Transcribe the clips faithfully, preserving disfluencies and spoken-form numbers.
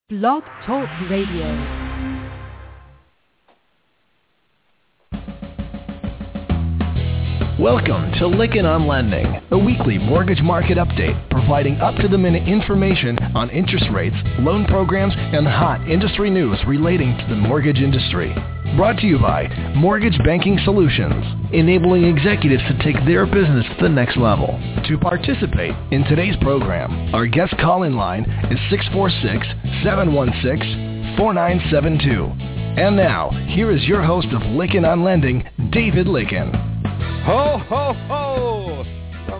Blog Talk Radio. Welcome to Lykken on Lending, a weekly mortgage market update providing up-to-the-minute information on interest rates, loan programs, and hot industry news relating to the mortgage industry. Brought to you by Mortgage Banking Solutions, enabling executives to take their business to the next level. To participate in today's program, our guest call-in line is six four six, seven one six, four nine seven two. And now, here is your host of Lykken on Lending, David Lykken. Ho, ho, ho! From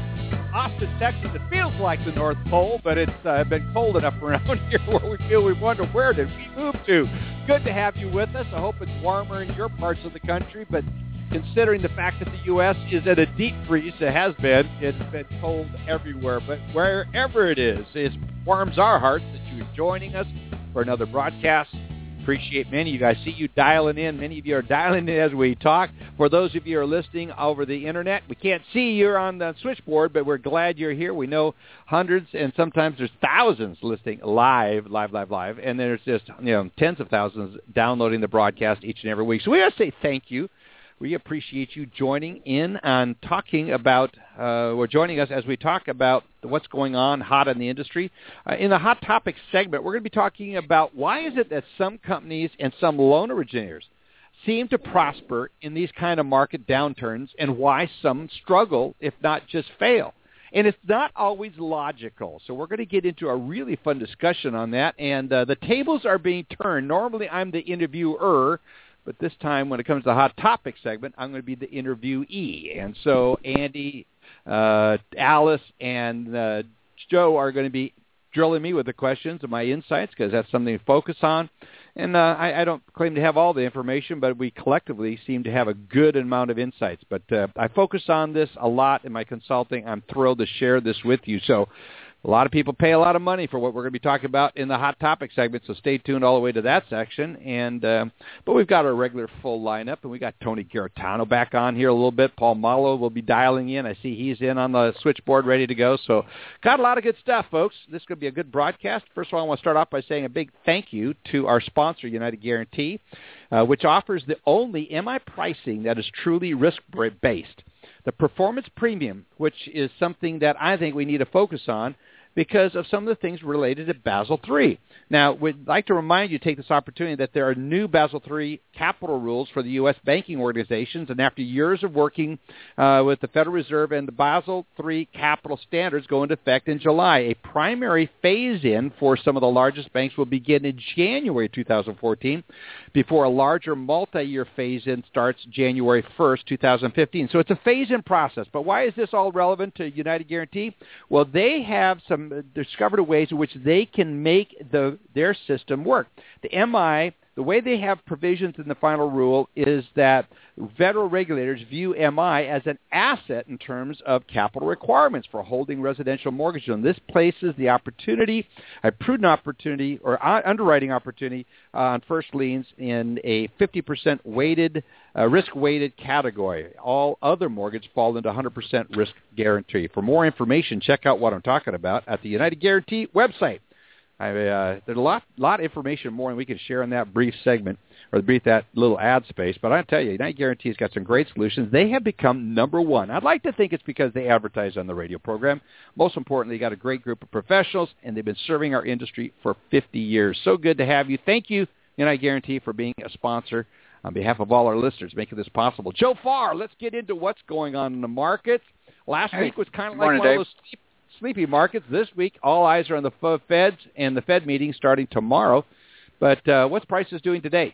Austin, Texas, it feels like the North Pole, but it's uh, been cold enough around here where we feel we wonder where did we move to. Good to have you with us. I hope it's warmer in your parts of the country, but considering the fact that the U S is at a deep freeze, it has been, it's been cold everywhere. But wherever it is, it warms our hearts that you're joining us for another broadcast. Appreciate many of you guys. See you dialing in. Many of you are dialing in as we talk. For those of you who are listening over the Internet, we can't see you on the switchboard, but we're glad you're here. We know hundreds and sometimes there's thousands listening live, live, live, live, and there's just you know tens of thousands downloading the broadcast each and every week. So we want to say thank you. We appreciate you joining in and talking about, uh, or joining us as we talk about what's going on hot in the industry. Uh, in the Hot Topics segment, we're going to be talking about why is it that some companies and some loan originators seem to prosper in these kind of market downturns and why some struggle, if not just fail. And it's not always logical. So we're going to get into a really fun discussion on that. And uh, the tables are being turned. Normally I'm the interviewer, but this time, when it comes to the Hot Topic segment, I'm going to be the interviewee. And so Andy, uh, Alice, and uh, Joe are going to be drilling me with the questions and my insights because that's something to focus on. And uh, I, I don't claim to have all the information, but we collectively seem to have a good amount of insights. But uh, I focus on this a lot in my consulting. I'm thrilled to share this with you. So a lot of people pay a lot of money for what we're going to be talking about in the Hot Topic segment, so stay tuned all the way to that section. And um, but we've got our regular full lineup, and we got Tony Garitano back on here a little bit. Paul Malo will be dialing in. I see he's in on the switchboard ready to go. So got a lot of good stuff, folks. This is going to be a good broadcast. First of all, I want to start off by saying a big thank you to our sponsor, United Guaranty, uh, which offers the only M I pricing that is truly risk-based. The Performance Premium, which is something that I think we need to focus on, because of some of the things related to Basel three. Now, we'd like to remind you, take this opportunity, that there are new Basel three capital rules for the U S banking organizations, and after years of working uh, with the Federal Reserve, and the Basel three capital standards go into effect in July. A primary phase-in for some of the largest banks will begin in January two thousand fourteen, before a larger multi-year phase-in starts January first, two thousand fifteen. So it's a phase-in process. But why is this all relevant to United Guaranty? Well, they have some discovered ways in which they can make the their system work. The M I, the way they have provisions in the final rule is that federal regulators view M I as an asset in terms of capital requirements for holding residential mortgages. And this places the opportunity, a prudent opportunity or underwriting opportunity uh, on first liens in a fifty percent weighted, uh, risk-weighted category. All other mortgages fall into one hundred percent risk guarantee. For more information, check out what I'm talking about at the United Guaranty website. I, uh, there's a lot, lot of information more, and we can share in that brief segment, or brief that little ad space. But I tell you, United Guaranty's got some great solutions. They have become number one. I'd like to think it's because they advertise on the radio program. Most importantly, they got a great group of professionals, and they've been serving our industry for fifty years. So good to have you. Thank you, United Guaranty, for being a sponsor on behalf of all our listeners, making this possible. Joe Farr, let's get into what's going on in the markets. Last hey, week was kind of like morning, one Dave. of those sleep, sleepy markets. This week, all eyes are on the Feds and the Fed meeting starting tomorrow. But uh, what's prices doing today?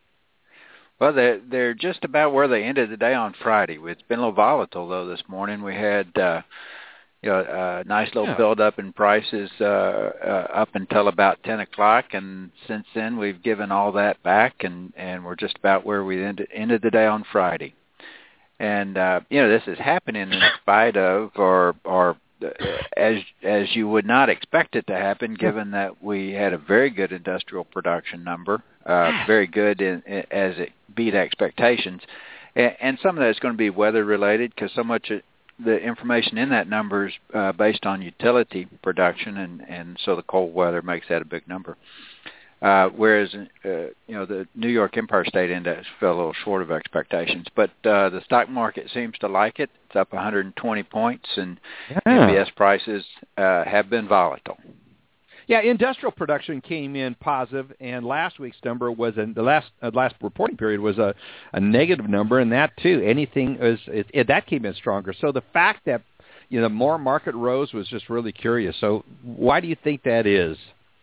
Well, they're, they're just about where they ended the day on Friday. It's been a little volatile, though, this morning. We had uh, you know, a nice little yeah. build-up in prices uh, uh, up until about ten o'clock, and since then we've given all that back, and, and we're just about where we ended, ended the day on Friday. And, uh, you know, this is happening in spite of, or, or as as you would not expect it to happen, given that we had a very good industrial production number, uh, very good in, in, as it beat expectations. And, and some of that is going to be weather-related because so much the information in that number is uh, based on utility production, and, and so the cold weather makes that a big number. Uh, whereas, uh, you know, the New York Empire State Index fell a little short of expectations. But uh, the stock market seems to like it. It's up one hundred twenty points, and yeah. M B S prices uh, have been volatile. Yeah, industrial production came in positive, and last week's number was a, the last uh, last reporting period was a, a negative number, and that too, anything is it, it, that came in stronger. So the fact that you know more market rose was just really curious. So why do you think that is?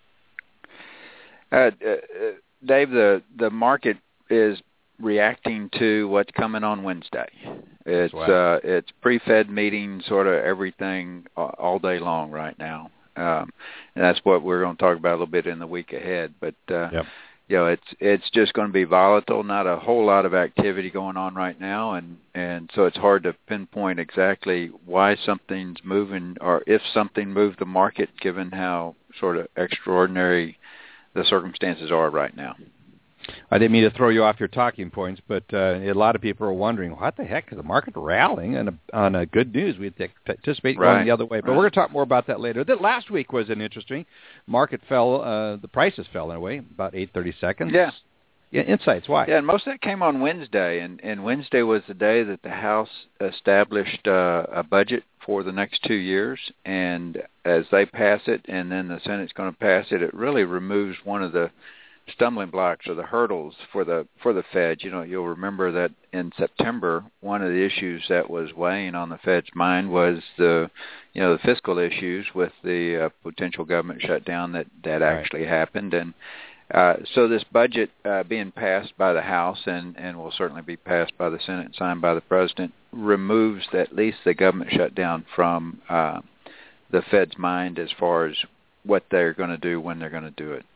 Uh, uh, Dave, the the market is reacting to what's coming on Wednesday. It's wow. uh, it's pre-Fed meeting, sort of everything all day long right now. Um, and that's what we're going to talk about a little bit in the week ahead. But uh, yep. you know, it's it's just going to be volatile. Not a whole lot of activity going on right now, and and so it's hard to pinpoint exactly why something's moving or if something moved the market, given how sort of extraordinary the circumstances are right now. I didn't mean to throw you off your talking points, but uh, a lot of people are wondering, what the heck is the market rallying on a, on a good news? We anticipate right. going the other way, but right. we're going to talk more about that later. The last week was an interesting market fell. Uh, the prices fell in a way about eight thirty seconds. Yeah. Yeah. Insights. Why? Yeah, and most of that came on Wednesday, and, and Wednesday was the day that the House established uh, a budget for the next two years, and as they pass it, and then the Senate's going to pass it, it really removes one of the stumbling blocks or the hurdles for the for the Fed. You know, you'll remember that in September, one of the issues that was weighing on the Fed's mind was the, you know, the fiscal issues with the uh, potential government shutdown that that right. actually happened, and uh, so this budget uh, being passed by the House and and will certainly be passed by the Senate and signed by the President removes at least the government shutdown from uh, the Fed's mind as far as what they're going to do when they're going to do it.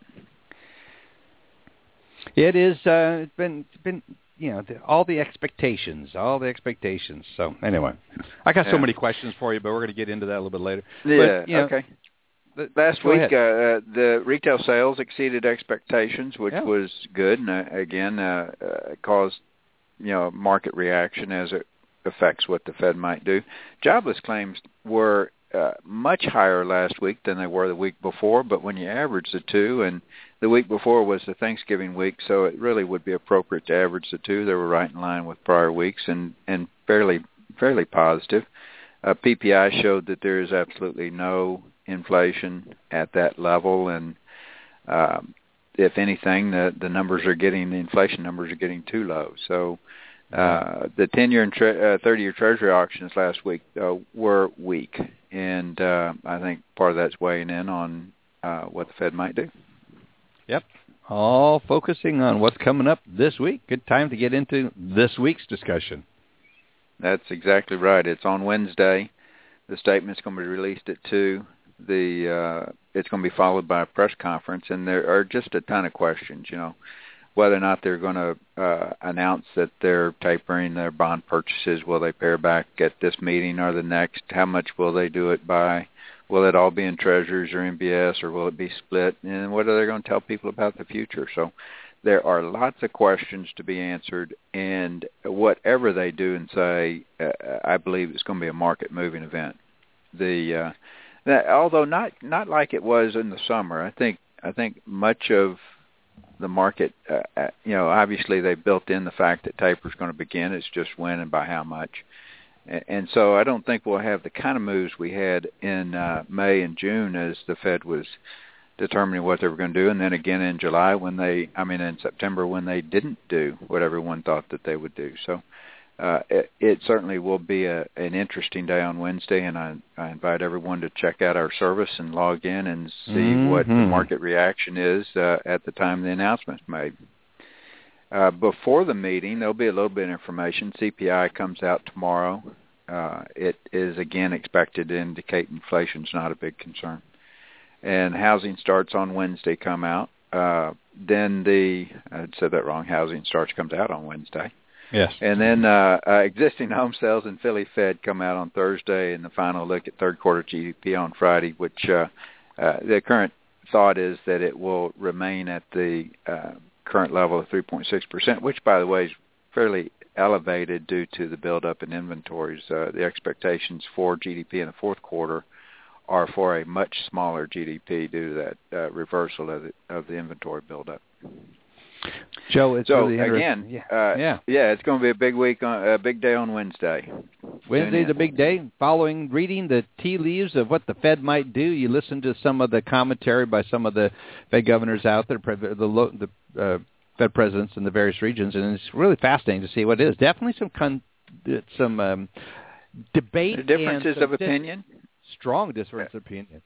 It is. Uh, it's been, it's been, you know, the, all the expectations, all the expectations. So anyway, I got yeah. so many questions for you, but we're going to get into that a little bit later. Yeah. But, you know, okay. The, Last week, uh, the retail sales exceeded expectations, which yeah. was good, and uh, again, uh, uh, caused you know market reaction as it affects what the Fed might do. Jobless claims were uh, much higher last week than they were the week before, but when you average the two, and the week before was the Thanksgiving week, so it really would be appropriate to average the two. They were right in line with prior weeks and, and fairly fairly positive. Uh, P P I showed that there is absolutely no inflation at that level, and um, if anything, the, the numbers are getting, the inflation numbers are getting too low. So uh, the ten-year and tre- uh, thirty-year Treasury auctions last week uh, were weak, and uh, I think part of that's weighing in on uh, what the Fed might do. Yep. All focusing on what's coming up this week. Good time to get into this week's discussion. That's exactly right. It's on Wednesday. The statement's going to be released at two. The uh, it's going to be followed by a press conference, and there are just a ton of questions. You know, whether or not they're going to uh, announce that they're tapering their bond purchases. Will they pare back at this meeting or the next? How much will they do it by? Will it all be in Treasuries or M B S, or will it be split? And what are they going to tell people about the future? So there are lots of questions to be answered, and whatever they do and say, uh, I believe it's going to be a market-moving event. The uh, that, although not not like it was in the summer, I think I think much of the market, uh, you know, obviously they built in the fact that taper is going to begin. It's just when and by how much. And so I don't think we'll have the kind of moves we had in uh, May and June as the Fed was determining what they were going to do, and then again in July when they, I mean in September when they didn't do what everyone thought that they would do. So uh, it, it certainly will be a, an interesting day on Wednesday, and I, I invite everyone to check out our service and log in and see mm-hmm. what the market reaction is uh, at the time the announcement's made. Uh, before the meeting, there'll be a little bit of information. C P I comes out tomorrow. Uh, it is, again, expected to indicate inflation's not a big concern. And housing starts on Wednesday come out. Uh, then the, I said that wrong, housing starts comes out on Wednesday. Yes. And then uh, uh, existing home sales and Philly Fed come out on Thursday, and the final look at third quarter G D P on Friday, which uh, uh, the current thought is that it will remain at the uh, current level of three point six percent, which, by the way, is fairly elevated due to the buildup in inventories. Uh, the expectations for G D P in the fourth quarter are for a much smaller G D P due to that uh, reversal of the, of the inventory buildup. Joe, it's so really again, yeah. Uh, yeah, yeah, it's going to be a big week, on, a big day on Wednesday. Wednesday's a big day. Following reading the tea leaves of what the Fed might do, you listen to some of the commentary by some of the Fed governors out there, the, the uh, Fed presidents in the various regions, and it's really fascinating to see what it is. Definitely some con- some um, debate, the differences and of opinion. Strong difference of opinion.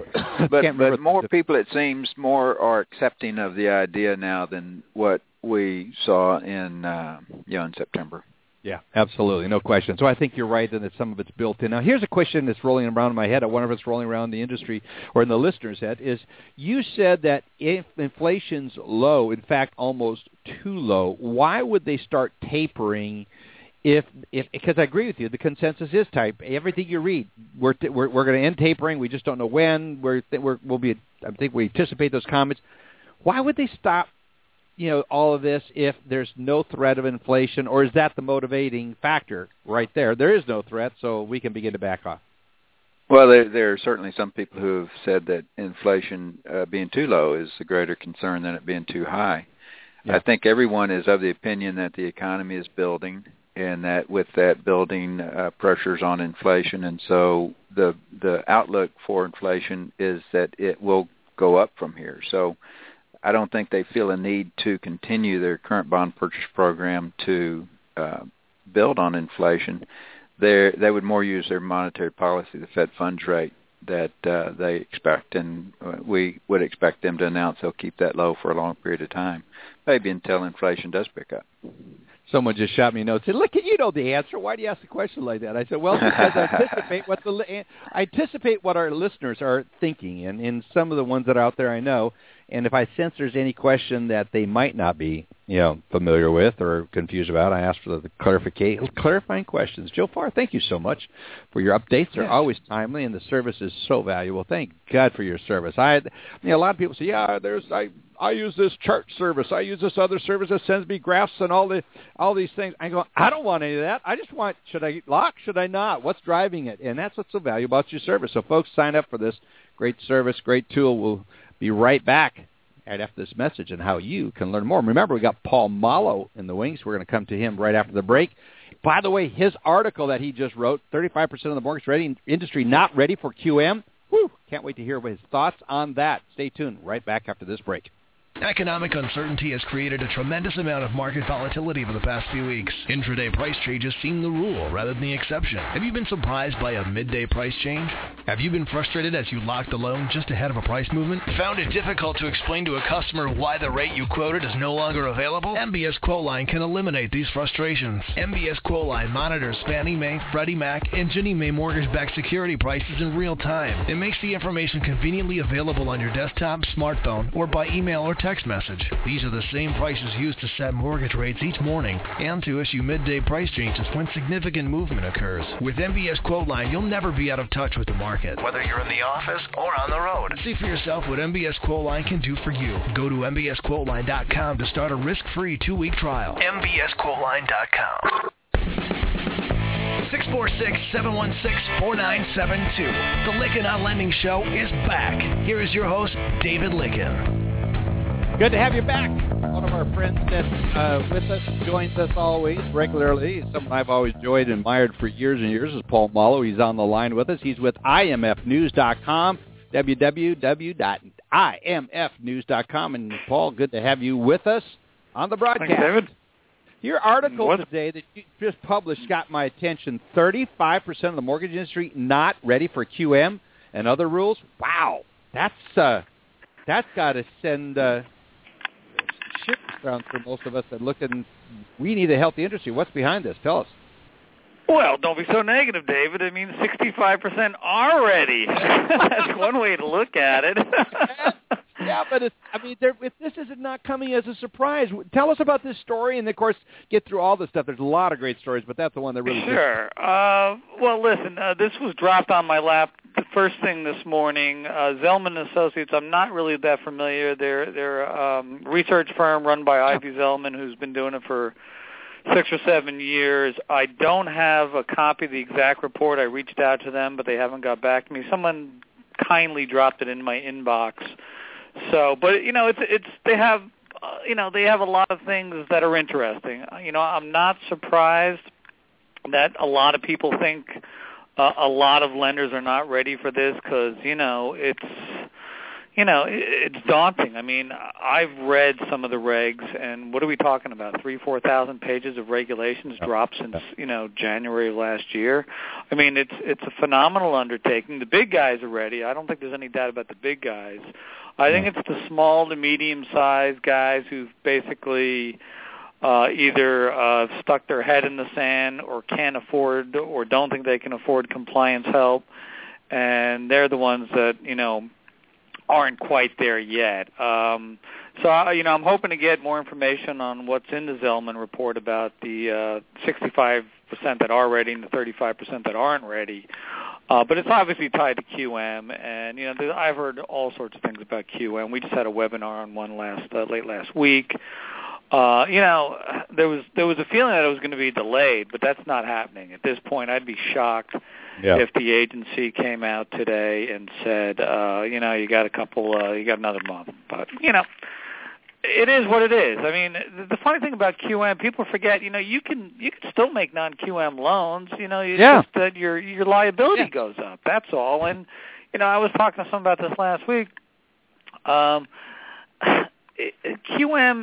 but but more the, people, it seems, more are accepting of the idea now than what we saw in uh, you know, in September. Yeah, absolutely, no question. So I think you're right that some of it's built in. Now, here's a question that's rolling around in my head. I wonder if it's rolling around in the industry or in the listener's head. Is you said that if inflation's low, in fact, almost too low. Why would they start tapering? If, if, because I agree with you, the consensus is type. Everything you read, we're t- we're, we're going to end tapering. We just don't know when. We're, we're we'll be. I think we anticipate those comments. Why would they stop? You know, all of this if there's no threat of inflation, or is that the motivating factor right there? There is no threat, so we can begin to back off. Well, there, there are certainly some people who have said that inflation uh, being too low is a greater concern than it being too high. Yeah. I think everyone is of the opinion that the economy is building, and that with that building uh, pressures on inflation, and so the the outlook for inflation is that it will go up from here. So I don't think they feel a need to continue their current bond purchase program to uh, build on inflation. They they would more use their monetary policy, the Fed funds rate that uh, they expect, and we would expect them to announce they'll keep that low for a long period of time, maybe until inflation does pick up. Someone just shot me a note and said, look, you know the answer. Why do you ask a question like that? I said, well, because I anticipate what the I anticipate what our listeners are thinking, and, and some of the ones that are out there I know. And if I sense there's any question that they might not be, you know, familiar with or confused about, I ask for the clarification, clarifying questions. Joe Farr, thank you so much for your updates. They're yes. always timely, and the service is so valuable. Thank God for your service. I, I mean, a lot of people say, yeah, there's I. I use this chart service. I use this other service that sends me graphs and all the all these things. I go, I don't want any of that. I just want, should I lock? Should I not? What's driving it? And that's what's so valuable about your service. So, folks, sign up for this great service, great tool. We'll be right back right after this message and how you can learn more. Remember, we got Paul Malo in the wings. We're going to come to him right after the break. By the way, his article that he just wrote, thirty-five percent of the mortgage rating industry not ready for Q M. Whew, can't wait to hear his thoughts on that. Stay tuned. Right back after this break. Economic uncertainty has created a tremendous amount of market volatility over the past few weeks. Intraday price changes seem the rule rather than the exception. Have you been surprised by a midday price change? Have you been frustrated as you locked a loan just ahead of a price movement? Found it difficult to explain to a customer why the rate you quoted is no longer available? M B S Quoteline can eliminate these frustrations. M B S Quoteline monitors Fannie Mae, Freddie Mac, and Ginnie Mae mortgage-backed security prices in real time. It makes the information conveniently available on your desktop, smartphone, or by email or text message. These are the same prices used to set mortgage rates each morning and to issue midday price changes when significant movement occurs. With M B S Quoteline, you'll never be out of touch with the market, whether you're in the office or on the road. See for yourself what M B S Quoteline can do for you. Go to M B S Quoteline dot com to start a risk-free two-week trial. M B S Quoteline dot com. six four six, seven one six, four nine seven two. The Lykken on Lending Show is back. Here is your host, David Lykken. Good to have you back. One of our friends that's uh, with us, joins us always, regularly. Someone I've always enjoyed and admired for years and years is Paul Malo. He's on the line with us. He's with I M F news dot com, w w w dot I M F news dot com. And, Paul, good to have you with us on the broadcast. Thanks, David. Your article what? today that you just published got my attention. thirty-five percent of the mortgage industry not ready for Q M and other rules. Wow. That's uh, that's got to send uh, shit around for most of us that look and we need to help the industry. What's behind this? Tell us. Well, don't be so negative, David. I mean, sixty-five percent are ready. That's one way to look at it. Yeah, but it's, I mean, there, if this is not coming as a surprise, tell us about this story, and of course, get through all this stuff. There's a lot of great stories, but that's the one that really. Sure. Uh, well, listen, uh, this was dropped on my lap the first thing this morning. Uh, Zelman Associates. I'm not really that familiar. They're they're a um, research firm run by Ivy Zelman, who's been doing it for six or seven years. I don't have a copy of the exact report. I reached out to them, but they haven't got back to me. Someone kindly dropped it in my inbox. So, but you know, it's it's they have uh, you know they have a lot of things that are interesting. You know, I'm not surprised that a lot of people think uh, a lot of lenders are not ready for this because you know it's. You know, it's daunting. I mean, I've read some of the regs, and what are we talking about? Three, four thousand pages of regulations dropped since you know January of last year. I mean, it's it's a phenomenal undertaking. The big guys are ready. I don't think there's any doubt about the big guys. I think it's the small to medium-sized guys who've basically uh, either uh, stuck their head in the sand or can't afford or don't think they can afford compliance help, and they're the ones that you know. aren't quite there yet. Um, so, uh, you know, I'm hoping to get more information on what's in the Zelman report about the uh, sixty-five percent that are ready and the thirty-five percent that aren't ready. Uh, but it's obviously tied to Q M, and, you know, I've heard all sorts of things about Q M. We just had a webinar on one last uh, late last week. Uh, you know, there was there was a feeling that it was going to be delayed, but that's not happening. At this point, I'd be shocked yeah. if the agency came out today and said, uh, you know, you got a couple, uh, you got another month. But, you know, it is what it is. I mean, the funny thing about Q M, people forget, you know, you can you can still make non-Q M loans. You know, it's yeah. just that your your liability yeah. goes up. That's all. And, you know, I was talking to someone about this last week. Um, Q M,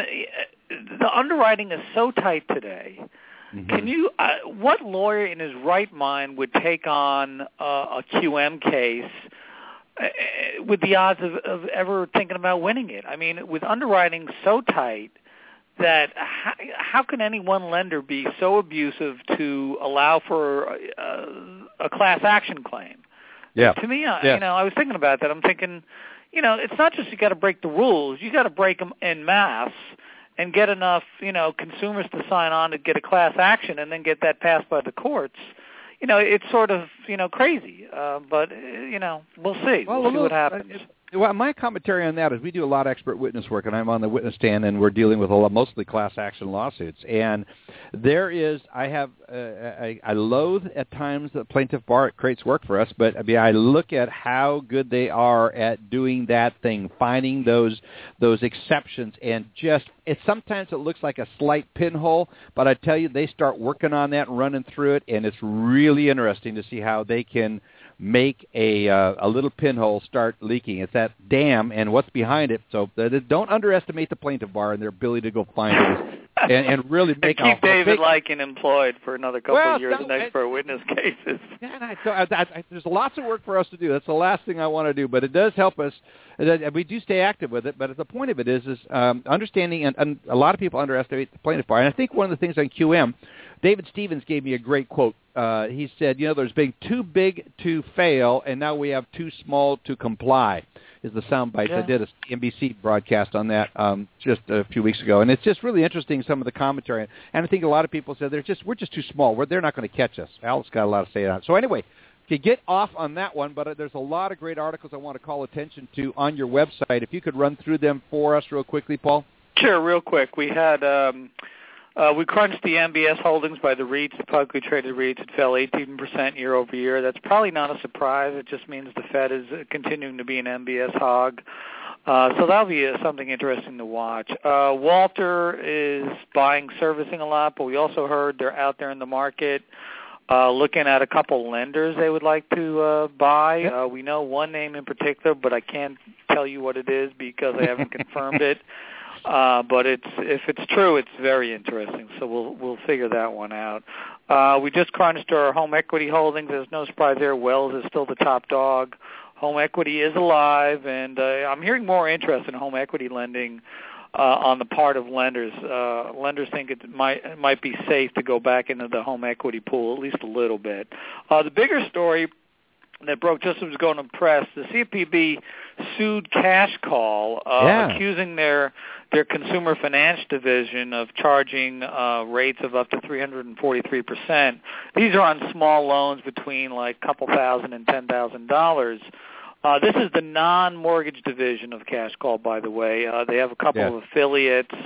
the underwriting is so tight today. Mm-hmm. Can you? Uh, what lawyer in his right mind would take on uh, a Q M case uh, with the odds of, of ever thinking about winning it? I mean, with underwriting so tight that how, how can any one lender be so abusive to allow for uh, a class action claim? Yeah. To me, uh, yeah. you know, I was thinking about that. I'm thinking, you know, it's not just you got to break the rules; you got to break them en masse and get enough, you know, consumers to sign on to get a class action and then get that passed by the courts. You know, it's sort of, you know, crazy. Uh, but, uh, you know, we'll see. Well, we'll see what happens. Uh, well, my commentary on that is we do a lot of expert witness work, and I'm on the witness stand, and we're dealing with a lot, mostly class action lawsuits. And there is, I have, uh, I, I loathe at times the plaintiff bar. It creates work for us, but I mean, I look at how good they are at doing that thing, finding those those exceptions, and just it sometimes it looks like a slight pinhole, but I tell you, they start working on that and running through it, and it's really interesting to see how they can make a uh, a little pinhole start leaking. It's that dam and what's behind it. So uh, don't underestimate the plaintiff bar and their ability to go find it and, and really make and keep a, David big, Lykin employed for another couple well, of years no, in expert witness cases. Yeah, and I, so I, I, there's lots of work for us to do. That's the last thing I want to do, but it does help us. We do stay active with it, but the point of it is, is um, understanding, and, and a lot of people underestimate the plaintiff bar. And I think one of the things on Q M, David Stevens gave me a great quote. Uh, he said, you know, there's been too big to fail, and now we have too small to comply, is the soundbite. Yeah. I did a N B C broadcast on that um, just a few weeks ago, and it's just really interesting, some of the commentary. And I think a lot of people said they're just we're just too small. We're, they're not going to catch us. Al's got a lot to say on it. So anyway, to get off on that one, but uh, there's a lot of great articles I want to call attention to on your website. If you could run through them for us real quickly, Paul. Sure, real quick. We had... Um Uh, we crunched the M B S holdings by the REITs, the publicly traded REITs. It fell eighteen percent year over year. That's probably not a surprise. It just means the Fed is continuing to be an M B S hog. Uh, so that'll be uh, something interesting to watch. Uh, Walter is buying servicing a lot, but we also heard they're out there in the market uh, looking at a couple lenders they would like to uh, buy. Uh, we know one name in particular, but I can't tell you what it is because I haven't confirmed it. Uh, but it's if it's true, it's very interesting. So we'll we'll figure that one out. Uh, we just crunched our home equity holdings. There's no surprise there. Wells is still the top dog. Home equity is alive, and uh, I'm hearing more interest in home equity lending uh, on the part of lenders. Uh, lenders think it might it might be safe to go back into the home equity pool at least a little bit. Uh, the bigger story that broke just as it was going to press, the C F P B sued Cash Call, uh, yeah. accusing their their consumer finance division of charging uh, rates of up to three hundred forty-three percent. These are on small loans between like a couple thousand and ten thousand dollars. Uh, this is the non-mortgage division of Cash Call, by the way. Uh, they have a couple yeah. of affiliates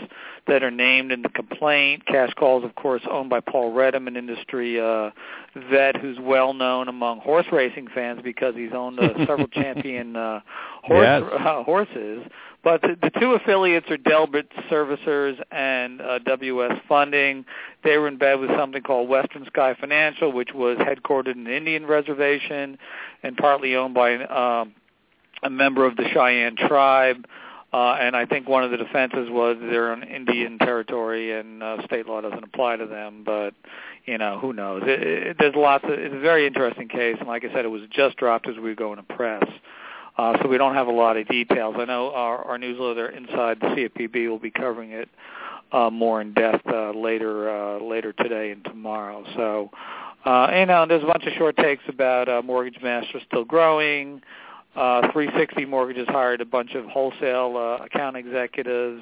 that are named in the complaint. Cash Calls, of course, owned by Paul Redham, an industry uh, vet who's well known among horse racing fans because he's owned uh, several champion uh, horse, yes. uh, horses. But the, the two affiliates are Delbert Servicers and uh, W S Funding. They were in bed with something called Western Sky Financial, which was headquartered in an Indian reservation and partly owned by um, a member of the Cheyenne tribe. Uh, and I think one of the defenses was they're on Indian territory and uh, state law doesn't apply to them. But, you know, who knows? It, it, there's lots of, it's a very interesting case. And like I said, it was just dropped as we were going to press. Uh, so we don't have a lot of details. I know our, our newsletter Inside the C F P B will be covering it uh, more in depth uh, later uh, later today and tomorrow. So, uh, you know, there's a bunch of short takes about uh, Mortgage Master still growing. Uh, three sixty Mortgages hired a bunch of wholesale uh, account executives.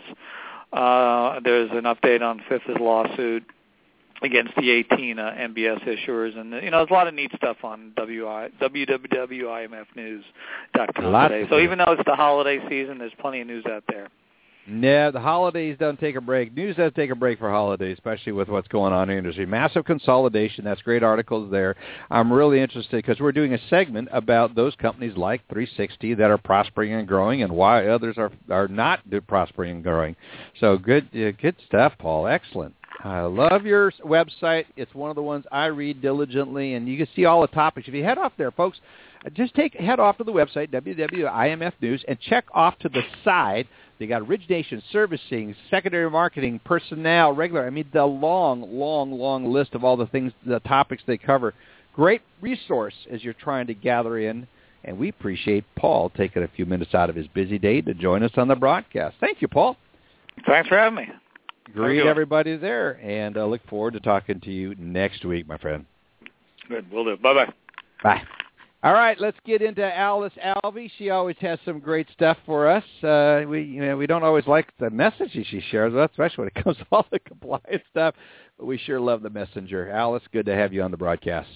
Uh, there's an update on Fifth's lawsuit against the eighteen uh, M B S issuers. And, you know, there's a lot of neat stuff on w w w dot i m f news dot com today. So even though it's the holiday season, there's plenty of news out there. Yeah, the holidays don't take a break. News does take a break for holidays, especially with what's going on in the industry. Massive consolidation. That's great articles there. I'm really interested because we're doing a segment about those companies like three sixty that are prospering and growing and why others are are not prospering and growing. So good, uh, good stuff, Paul. Excellent. I love your website. It's one of the ones I read diligently, and you can see all the topics. If you head off there, folks, just take head off to the website, w w w dot i m f news, and check off to the side. They got origination, servicing, secondary marketing, personnel, regular. I mean, the long, long, long list of all the things, the topics they cover. Great resource as you're trying to gather in, and we appreciate Paul taking a few minutes out of his busy day to join us on the broadcast. Thank you, Paul. Thanks for having me. Greet everybody there, and I uh, look forward to talking to you next week, my friend. Good. Will do. Bye-bye. Bye. All right, let's get into Alice Alvey. She always has some great stuff for us. Uh, we you know, we don't always like the messages she shares, especially when it comes to all the compliance stuff, but we sure love the messenger. Alice, good to have you on the broadcast.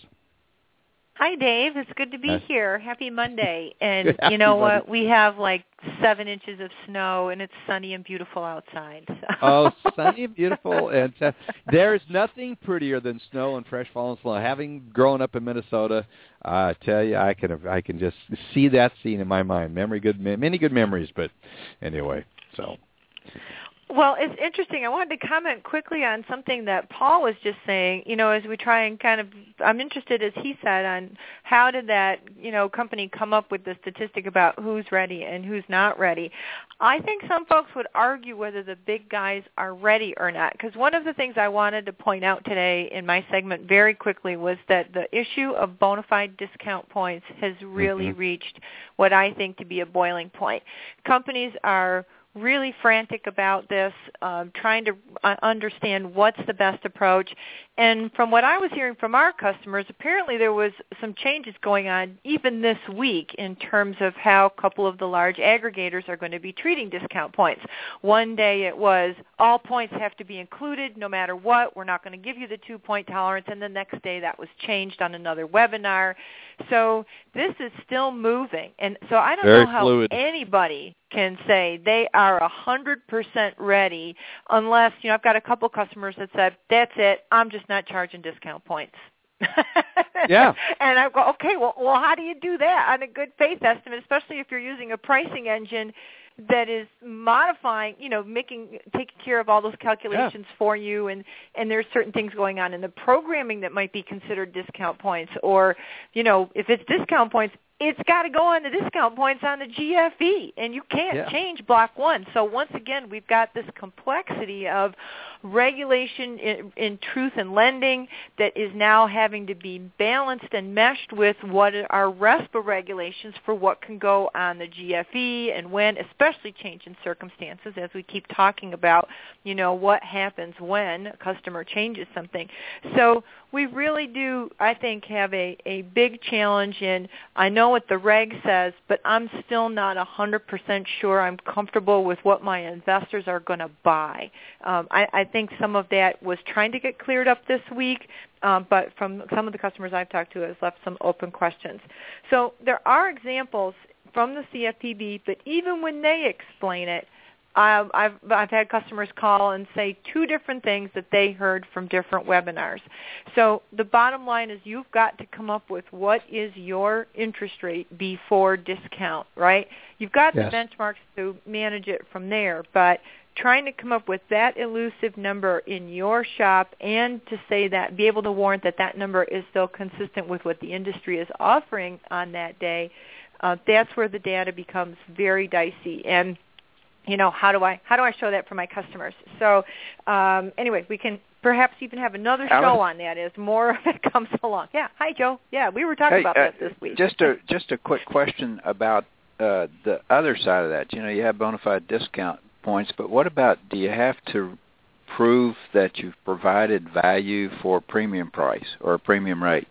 Hi, Dave. It's good to be Hi. here. Happy Monday. And Happy you know Monday. what? We have like seven inches of snow, and it's sunny and beautiful outside. So. Oh, sunny and beautiful. And uh, there's nothing prettier than snow and fresh fallen snow. Having grown up in Minnesota, uh, I tell you, I can I can just see that scene in my mind. Memory, good, many good memories. But anyway, so. Well, it's interesting. I wanted to comment quickly on something that Paul was just saying, you know, as we try and kind of, I'm interested, as he said, on how did that, you know, company come up with the statistic about who's ready and who's not ready. I think some folks would argue whether the big guys are ready or not, because one of the things I wanted to point out today in my segment very quickly was that the issue of bona fide discount points has really mm-hmm. reached what I think to be a boiling point. Companies are really frantic about this, um, trying to uh, understand what's the best approach. And from what I was hearing from our customers, apparently there was some changes going on even this week in terms of how a couple of the large aggregators are going to be treating discount points. One day it was all points have to be included no matter what. We're not going to give you the two-point tolerance. And the next day that was changed on another webinar. So this is still moving. And so I don't Very know how fluid. anybody can say they are one hundred percent ready unless, you know, I've got a couple customers that said, that's it, I'm just not charging discount points. Yeah. And I go, okay, well, well, how do you do that on a good faith estimate, especially if you're using a pricing engine that is modifying, you know, making, taking care of all those calculations yeah. for you, and, and there's certain things going on in the programming that might be considered discount points, or, you know, if it's discount points, it's got to go on the discount points on the G F E, and you can't yeah. change block one. So once again, we've got this complexity of regulation in, in truth and lending that is now having to be balanced and meshed with what are RESPA regulations for what can go on the G F E and when, especially change in circumstances, as we keep talking about, you know, what happens when a customer changes something. So we really do, I think, have a, a big challenge in, I know what the reg says, but I'm still not one hundred percent sure I'm comfortable with what my investors are going to buy. Um, I, I think some of that was trying to get cleared up this week, um, but from some of the customers I've talked to has left some open questions. So there are examples from the C F P B, but even when they explain it, uh, I've I've had customers call and say two different things that they heard from different webinars. So the bottom line is you've got to come up with what is your interest rate before discount, right? You've got yes. the benchmarks to manage it from there, but trying to come up with that elusive number in your shop and to say that, be able to warrant that that number is still consistent with what the industry is offering on that day, uh, that's where the data becomes very dicey. And, you know, how do I how do I show that for my customers? So um, anyway, we can perhaps even have another show Alice? on that as more of it comes along. Yeah. Hi, Joe. Yeah, we were talking hey, about uh, that this week. Just a, just a quick question about uh, the other side of that. You know, you have bona fide discount points, but what about, do you have to prove that you've provided value for premium price or premium rate?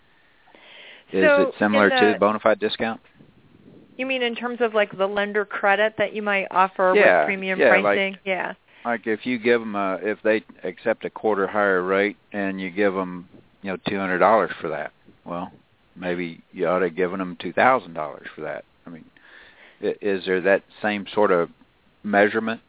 Is so it similar the, to bona fide discount? You mean in terms of like the lender credit that you might offer yeah, with premium yeah, pricing? Like, yeah. Like if you give them a, if they accept a quarter higher rate and you give them, you know, two hundred dollars for that, well, maybe you ought to have given them two thousand dollars for that. I mean, is there that same sort of measurement?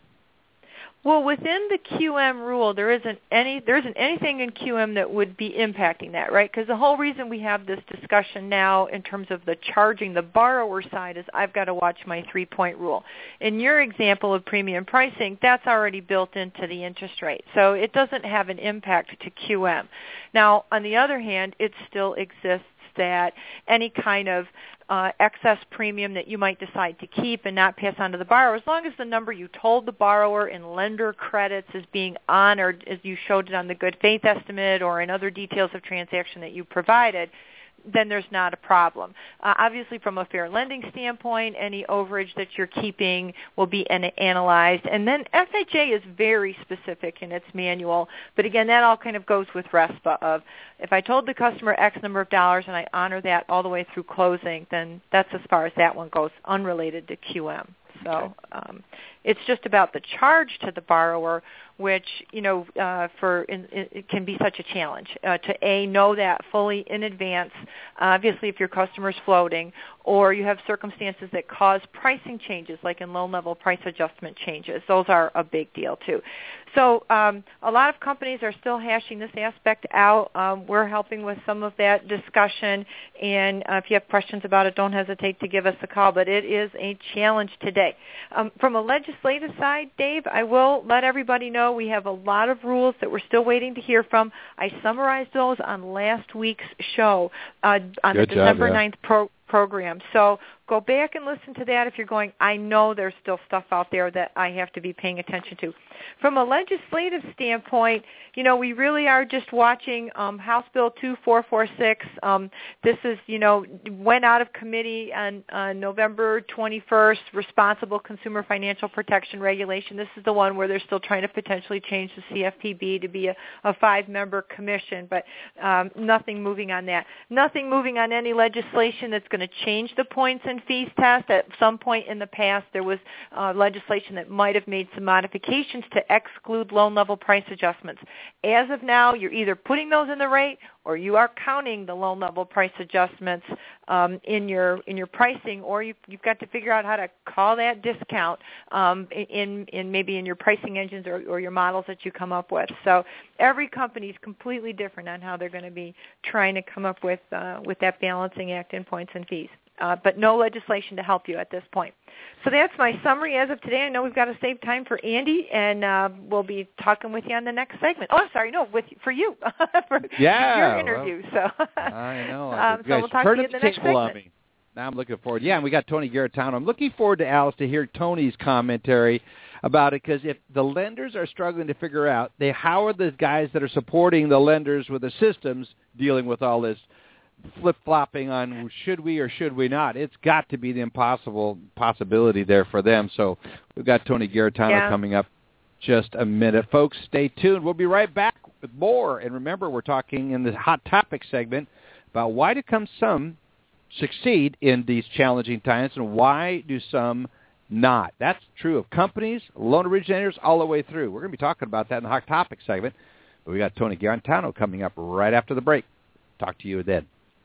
Well, within the Q M rule, there isn't any there isn't anything in Q M that would be impacting that, right? Because the whole reason we have this discussion now in terms of the charging the borrower side is I've got to watch my three-point rule. In your example of premium pricing, that's already built into the interest rate, so it doesn't have an impact to Q M. Now, on the other hand, it still exists that any kind of uh, excess premium that you might decide to keep and not pass on to the borrower, as long as the number you told the borrower in lender credits is being honored as you showed it on the good faith estimate or in other details of transaction that you provided, then there's not a problem. Uh, obviously, from a fair lending standpoint, any overage that you're keeping will be an- analyzed. And then F H A is very specific in its manual. But again, that all kind of goes with RESPA of if I told the customer X number of dollars and I honor that all the way through closing, then that's as far as that one goes, unrelated to Q M. So um, it's just about the charge to the borrower, which, you know, uh, for in, it can be such a challenge uh, to, A, know that fully in advance, uh, obviously if your customer's floating, or you have circumstances that cause pricing changes, like in loan-level price adjustment changes. Those are a big deal, too. So um, a lot of companies are still hashing this aspect out. Um, we're helping with some of that discussion, and uh, if you have questions about it, don't hesitate to give us a call, but it is a challenge today. Um, from a legislative side, Dave, I will let everybody know we have a lot of rules that we're still waiting to hear from. I summarized those on last week's show uh, on Good the job, December yeah. ninth pro- program. So go back and listen to that if you're going, I know there's still stuff out there that I have to be paying attention to. From a legislative standpoint, you know, we really are just watching um, House Bill two four four six. Um, this is, you know, went out of committee on uh, November twenty-first, Responsible Consumer Financial Protection Regulation. This is the one where they're still trying to potentially change the C F P B to be a, a five-member commission, but um, nothing moving on that. Nothing moving on any legislation that's going to change the points and fees test. At some point in the past, there was uh, legislation that might have made some modifications to exclude loan-level price adjustments. As of now, you're either putting those in the rate or you are counting the loan-level price adjustments um, in your in your pricing, or you, you've got to figure out how to call that discount um, in in maybe in your pricing engines or, or your models that you come up with. So every company is completely different on how they're going to be trying to come up with uh, with that balancing act in points and fees. Uh, but no legislation to help you at this point. So that's my summary as of today. I know we've got to save time for Andy, and uh, we'll be talking with you on the next segment. Oh, I'm sorry, no, with for you for yeah, your interview. Well, so I know. um, you so we'll talk turn to you up in the the next table segment. on me. Now I'm looking forward. Yeah, and we got Tony Garitano. I'm looking forward to Alice to hear Tony's commentary about it, because if the lenders are struggling to figure out, they how are the guys that are supporting the lenders with the systems dealing with all this flip-flopping on should we or should we not? It's got to be the impossible possibility there for them. So we've got Tony Garitano yeah. coming up just a minute. Folks, stay tuned. We'll be right back with more. And remember, we're talking in the Hot Topic segment about why do come some succeed in these challenging times and why do some not. That's true of companies, loan originators, all the way through. We're going to be talking about that in the Hot Topic segment. But we got Tony Garitano coming up right after the break. Talk to you then.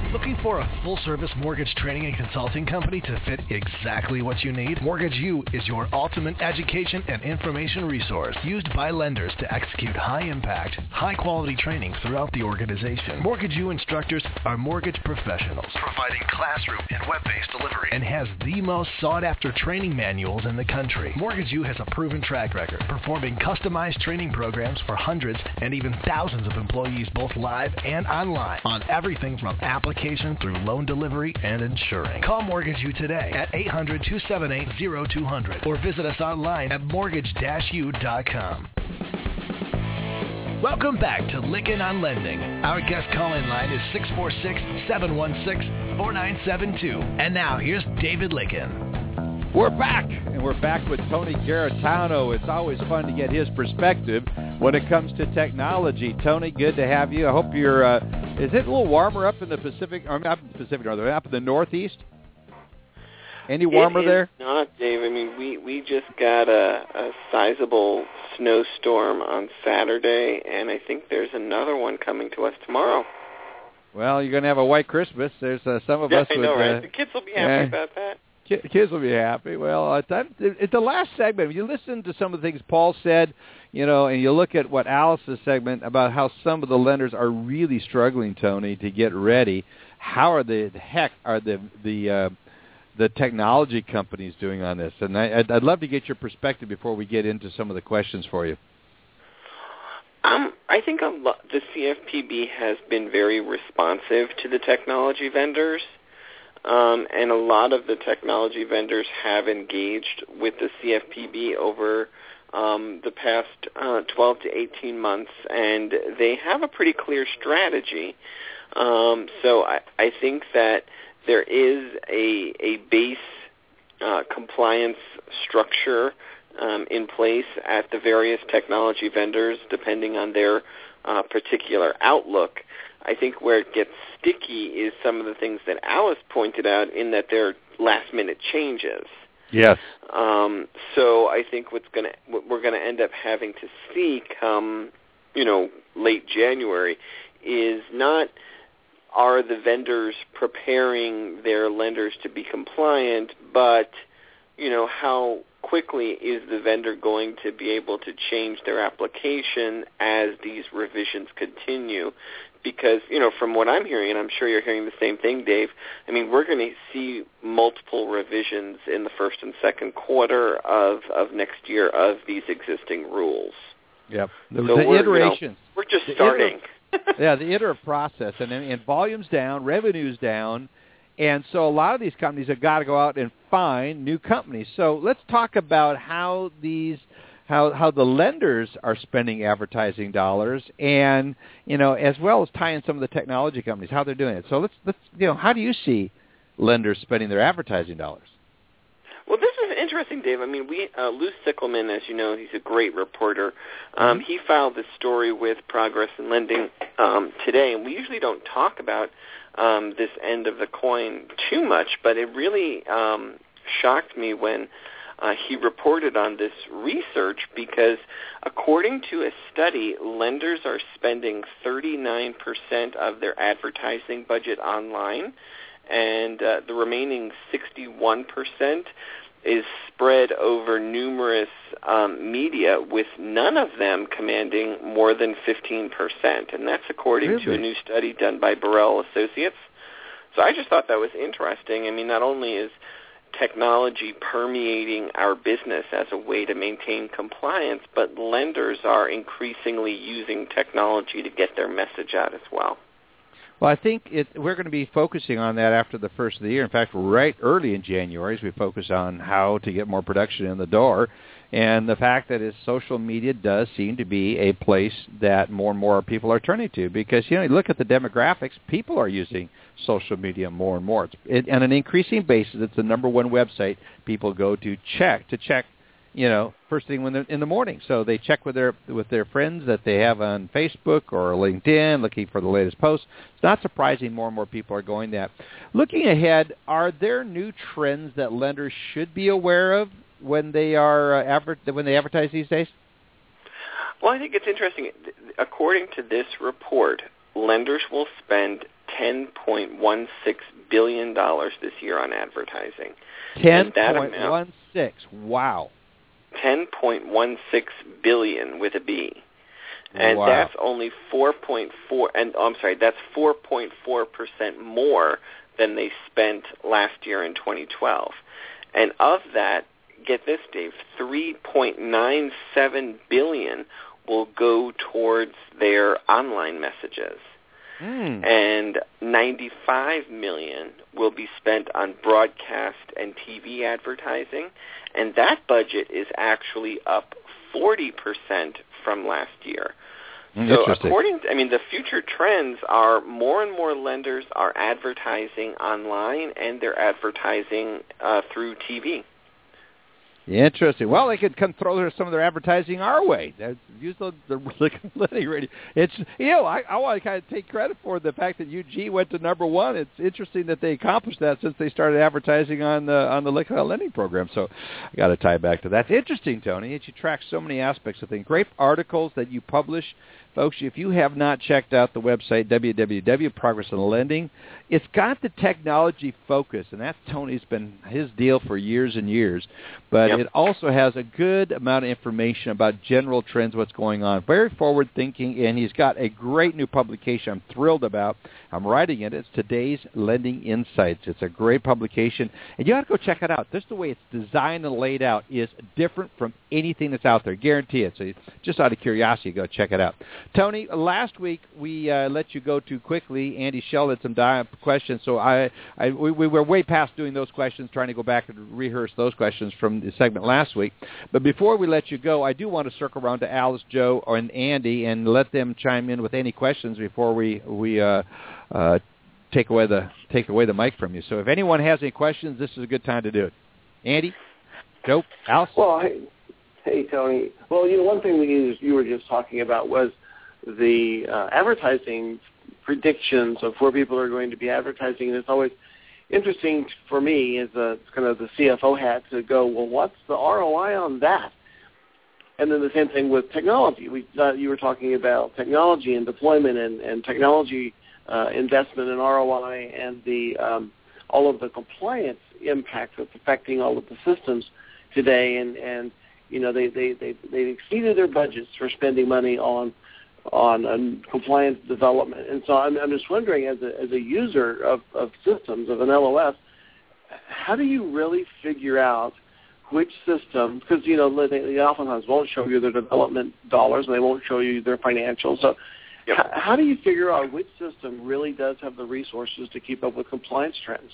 Looking for a full-service mortgage training and consulting company to fit exactly what you need? Mortgage U is your ultimate education and information resource used by lenders to execute high-impact, high-quality training throughout the organization. Mortgage U instructors are mortgage professionals, providing classroom and web-based delivery, and has the most sought-after training manuals in the country. Mortgage U has a proven track record, performing customized training programs for hundreds and even thousands of employees both live and online on everything from application through loan delivery and insuring. Call Mortgage U today at eight hundred, two seven eight, zero two zero zero or visit us online at mortgage dash u dot com. Welcome back to Lykken on Lending. Our guest call-in line is six four six, seven one six, four nine seven two. And now here's David Lykken. We're back, and we're back with Tony Garritano. It's always fun to get his perspective when it comes to technology. Tony, good to have you. I hope you're, uh, is it a little warmer up in the Pacific, or not in the Pacific Northwest, up in the Northeast? Any warmer it there? It is not, Dave. I mean, we, we just got a, a sizable snowstorm on Saturday, and I think there's another one coming to us tomorrow. Well, you're going to have a white Christmas. There's uh, some of yeah, us I with... know, right? Uh, the kids will be happy uh, about that. Kids will be happy. Well, at, that, at the last segment, you listen to some of the things Paul said, you know, and you look at what Alice's segment about how some of the lenders are really struggling, Tony, to get ready. How are the, the heck are the the uh, the technology companies doing on this? And I, I'd, I'd love to get your perspective before we get into some of the questions for you. Um, I think a lo- the C F P B has been very responsive to the technology vendors. Um, and a lot of the technology vendors have engaged with the C F P B over um, the past uh, twelve to eighteen months, and they have a pretty clear strategy. Um, so I, I think that there is a, a base uh, compliance structure um, in place at the various technology vendors, depending on their uh, particular outlook. I think where it gets sticky is some of the things that Alice pointed out in that they're last-minute changes. Yes. Um, so I think what's going to what we're going to end up having to see come, you know, late January is not are the vendors preparing their lenders to be compliant, but you know how quickly is the vendor going to be able to change their application as these revisions continue. Because, you know, from what I'm hearing, and I'm sure you're hearing the same thing, Dave, I mean, we're going to see multiple revisions in the first and second quarter of, of next year of these existing rules. Yep. The, so the we're, iterations. You know, we're just the starting. Iterative, yeah, the iterative process. And, and volume's down, revenue's down, and so a lot of these companies have got to go out and find new companies. So let's talk about how these how how the lenders are spending advertising dollars, and you know, as well as tying some of the technology companies, how they're doing it. So let's let's you know, how do you see lenders spending their advertising dollars? Well, this is interesting, Dave. I mean, we uh, Lou Sickelman, as you know, he's a great reporter. Um, he filed this story with Progress in Lending um, today, and we usually don't talk about um, this end of the coin too much, but it really um, shocked me when Uh, he reported on this research because, according to a study, lenders are spending thirty-nine percent of their advertising budget online, and uh, the remaining sixty-one percent is spread over numerous um, media, with none of them commanding more than fifteen percent, and that's according really? to a new study done by Burrell Associates. So I just thought that was interesting. I mean, not only is technology permeating our business as a way to maintain compliance, but lenders are increasingly using technology to get their message out as well. Well, I think it, we're going to be focusing on that after the first of the year. In fact, right early in January, as we focus on how to get more production in the door, and the fact that is social media does seem to be a place that more and more people are turning to, because, you know, you look at the demographics, people are using social media more and more. It's, it, on an increasing basis, it's the number one website people go to check, to check, you know, first thing when they're in the morning. So they check with their with their friends that they have on Facebook or LinkedIn, looking for the latest posts. It's not surprising more and more people are going that. Looking ahead, are there new trends that lenders should be aware of when they are uh, adver- when they advertise these days? Well, I think it's interesting. According to this report, lenders will spend ten point one six billion dollars this year on advertising. ten point one six, wow. ten point one six billion dollars with a B. And wow. that's only four point four, and oh, I'm sorry, that's four point four percent more than they spent last year in twenty twelve. And of that, get this, Dave, three point nine seven billion dollars will go towards their online messages. Mm. And ninety-five million dollars will be spent on broadcast and T V advertising, and that budget is actually up forty percent from last year. So according to, I mean, the future trends are more and more lenders are advertising online, and they're advertising uh, through T V. Interesting. Well, they could come throw some of their advertising our way. Use the the Lending Radio. It's you know I, I want to kind of take credit for the fact that U G went to number one. It's interesting that they accomplished that since they started advertising on the on the Liquid Lending program. So I got to tie back to that. It's interesting, Tony, that you track so many aspects of things. Great articles that you publish. Folks, if you have not checked out the website, w w w dot progress in lending, it's got the technology focus, and that's Tony's been his deal for years and years. But yep. it also has a good amount of information about general trends, what's going on. Very forward-thinking, and he's got a great new publication I'm thrilled about. I'm writing it. It's Today's Lending Insights. It's a great publication, and you ought to go check it out. Just the way it's designed and laid out is different from anything that's out there. Guarantee it. So just out of curiosity, go check it out. Tony, last week we uh, let you go too quickly. Andy Schell had some di- questions, so I, I we, we were way past doing those questions, trying to go back and rehearse those questions from the segment last week. But before we let you go, I do want to circle around to Alice, Joe, and Andy and let them chime in with any questions before we we uh, uh, take away the take away the mic from you. So if anyone has any questions, this is a good time to do it. Andy, Joe, Alice. Well, hey, hey Tony. Well, you know, one thing that you, you were just talking about was the uh, advertising predictions of where people are going to be advertising, and it's always interesting for me as a kind of the C F O hat to go, well, what's the R O I on that? And then the same thing with technology. We uh, you were talking about technology and deployment and, and technology uh, investment and R O I and the um, all of the compliance impact that's affecting all of the systems today, and, and you know they, they, they, they exceeded their budgets for spending money on on um, compliance development. And so I'm, I'm just wondering, as a, as a user of, of systems, of an L O S, how do you really figure out which system, because, you know, they, they oftentimes won't show you their development dollars and they won't show you their financials. So yep. h- how do you figure out which system really does have the resources to keep up with compliance trends?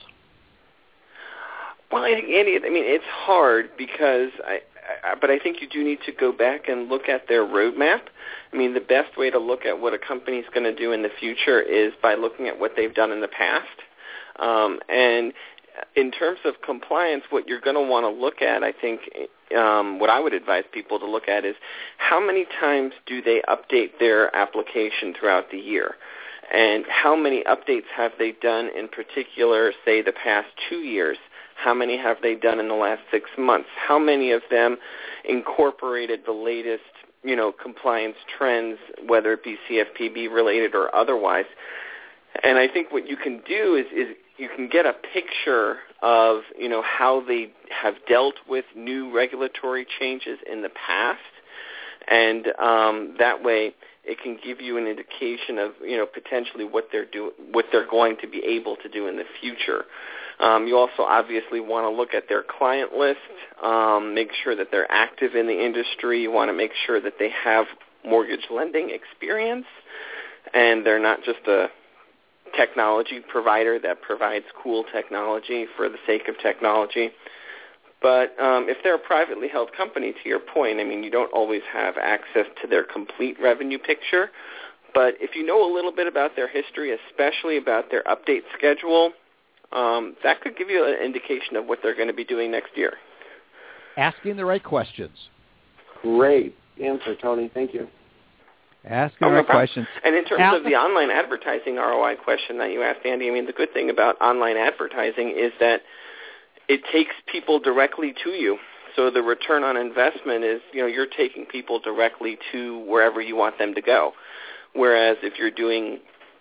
Well, I think, Andy, I mean, it's hard because I, I, but I think you do need to go back and look at their roadmap. I mean, the best way to look at what a company is going to do in the future is by looking at what they've done in the past. Um, and in terms of compliance, what you're going to want to look at, I think, um, what I would advise people to look at is how many times do they update their application throughout the year? And how many updates have they done in particular, say, the past two years? How many have they done in the last six months? How many of them incorporated the latest, you know, compliance trends, whether it be C F P B related or otherwise? And I think what you can do is, is you can get a picture of, you know, how they have dealt with new regulatory changes in the past, and um, that way it can give you an indication of, you know, potentially what they're do what they're going to be able to do in the future. Um, you also obviously want to look at their client list, um, make sure that they're active in the industry. You want to make sure that they have mortgage lending experience and they're not just a technology provider that provides cool technology for the sake of technology. But um, if they're a privately held company, to your point, I mean, you don't always have access to their complete revenue picture. But if you know a little bit about their history, especially about their update schedule, um, that could give you an indication of what they're going to be doing next year. Asking the right questions. Great answer, Tony. Thank you. Asking oh, the right questions. And in terms Al- of the online advertising R O I question that you asked, Andy, I mean, the good thing about online advertising is that it takes people directly to you. So the return on investment is, you know, you're taking people directly to wherever you want them to go. Whereas if you're doing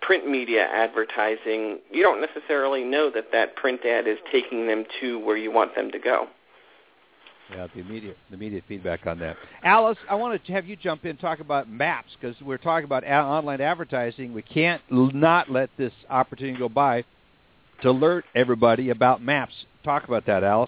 print media advertising, you don't necessarily know that that print ad is taking them to where you want them to go. Yeah, the immediate the immediate feedback on that. Alice, I wanted to have you jump in and talk about maps, because we're talking about a- online advertising. We can't l- not let this opportunity go by to alert everybody about maps. Talk about that, Alice.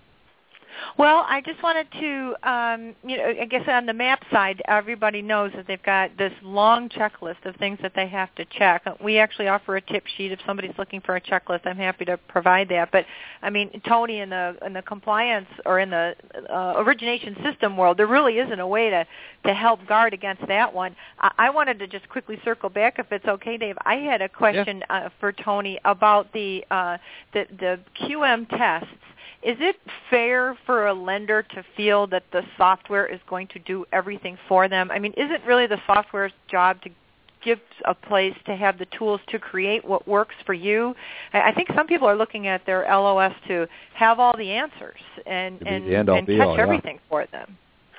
Well, I just wanted to, um, you know, I guess on the map side, everybody knows that they've got this long checklist of things that they have to check. We actually offer a tip sheet if somebody's looking for a checklist. I'm happy to provide that. But I mean, Tony, in the in the compliance or in the uh, origination system world, there really isn't a way to to help guard against that one. I, I wanted to just quickly circle back, if it's okay, Dave. I had a question yeah. uh, for Tony about the uh, the the Q M tests. Is it fair for a lender to feel that the software is going to do everything for them? I mean, is it really the software's job to give a place to have the tools to create what works for you? I think some people are looking at their L O S to have all the answers and, and, and catch all, everything yeah. for them.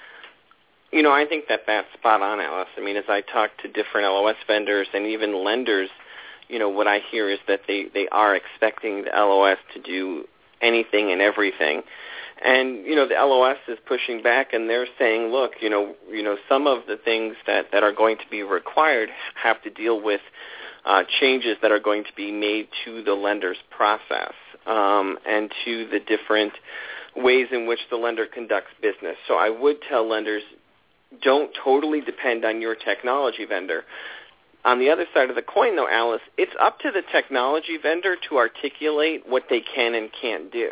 You know, I think that that's spot on, Alice. I mean, as I talk to different L O S vendors and even lenders, you know, what I hear is that they, they are expecting the L O S to do anything and everything. And, you know, the L O S is pushing back, and they're saying, look, you know, you know, some of the things that, that are going to be required have to deal with uh, changes that are going to be made to the lender's process um, and to the different ways in which the lender conducts business. So I would tell lenders, don't totally depend on your technology vendor. On the other side of the coin, though, Alice, it's up to the technology vendor to articulate what they can and can't do.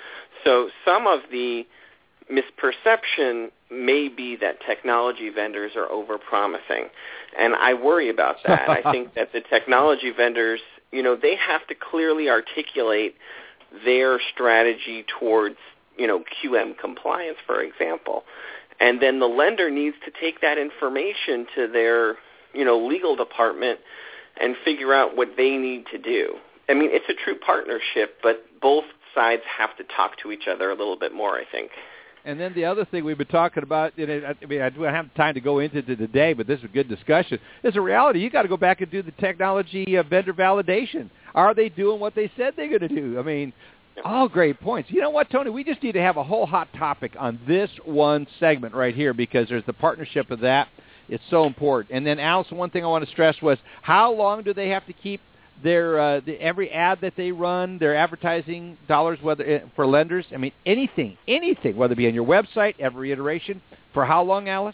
So some of the misperception may be that technology vendors are overpromising, and I worry about that. I think that the technology vendors, you know, they have to clearly articulate their strategy towards, you know, Q M compliance, for example. And then the lender needs to take that information to their you know, legal department and figure out what they need to do. I mean, it's a true partnership, but both sides have to talk to each other a little bit more, I think. And then the other thing we've been talking about, you know, I mean, I don't have time to go into it today, but this is a good discussion. It's a reality. You got to go back and do the technology uh, vendor validation. Are they doing what they said they're going to do? I mean, all great points. You know what, Tony? We just need to have a whole hot topic on this one segment right here, because there's the partnership of that. It's so important. And then, Alice, one thing I want to stress was, how long do they have to keep their uh, the, every ad that they run, their advertising dollars, whether for lenders? I mean, anything, anything, whether it be on your website, every iteration. For how long, Alice?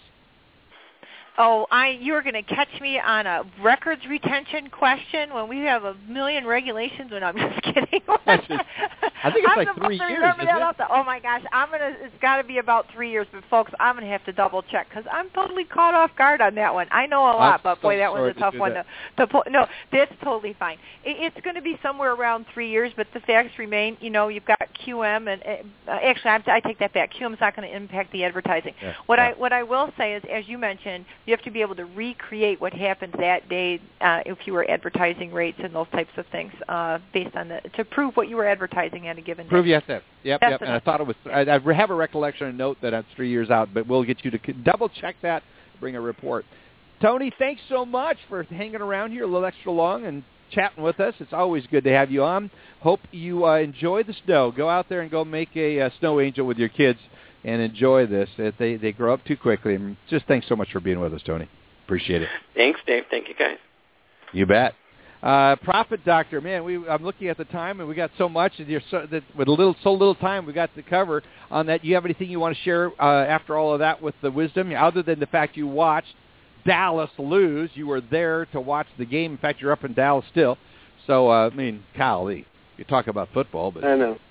Oh, I you're going to catch me on a records retention question when we have a million regulations. When I'm just kidding. I think it's I'm like three to years. Remember that Isn't it? The, oh my gosh, I'm gonna. It's got to be about three years. But folks, I'm gonna have to double check because I'm totally caught off guard on that one. I know a lot, I'm but so boy, that was a tough to one that. to, to pull. No, that's totally fine. It, it's going to be somewhere around three years. But the facts remain. You know, you've got Q M, and uh, actually, I, I take that back. Q M is not going to impact the advertising. Yeah. What yeah. I what I will say is, as you mentioned, you have to be able to recreate what happens that day uh, if you were advertising rates and those types of things uh, based on the to prove what you were advertising at a given day. Prove yes, yep, yep. That's yep. And I thought it was. I, I have a recollection and note that that's three years out, but we'll get you to double check that. Bring a report. Tony, thanks so much for hanging around here a little extra long and chatting with us. It's always good to have you on. Hope you uh, enjoy the snow. Go out there and go make a uh, snow angel with your kids and enjoy this. They they grow up too quickly. And just thanks so much for being with us, Tony. Appreciate it. Thanks, Dave. Thank you, guys. You bet. Uh, Profit Doctor, man, we I'm looking at the time, and we got so much, and you're so, that with a little so little time we got to cover on that. Do you have anything you want to share uh, after all of that with the wisdom, other than the fact you watched Dallas lose? You were there to watch the game. In fact, you're up in Dallas still. So, uh, I mean, golly, you talk about football, but I know,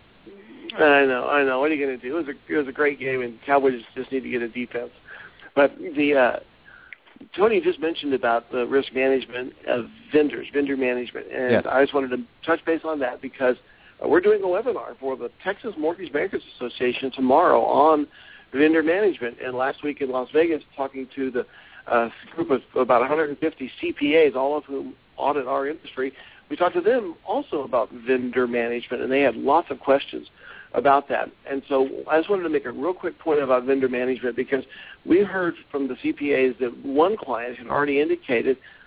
I know, I know. What are you going to do? It was a it was a great game, and Cowboys just need to get a defense. But the uh, Tony just mentioned about the risk management of vendors, vendor management, and yes. I just wanted to touch base on that because uh, we're doing a webinar for the Texas Mortgage Bankers Association tomorrow on vendor management. And last week in Las Vegas, talking to the uh, group of about one hundred fifty C P As, all of whom audit our industry, we talked to them also about vendor management, and they had lots of questions about that. And so I just wanted to make a real quick point about vendor management because we heard from the C P As that one client had already indicated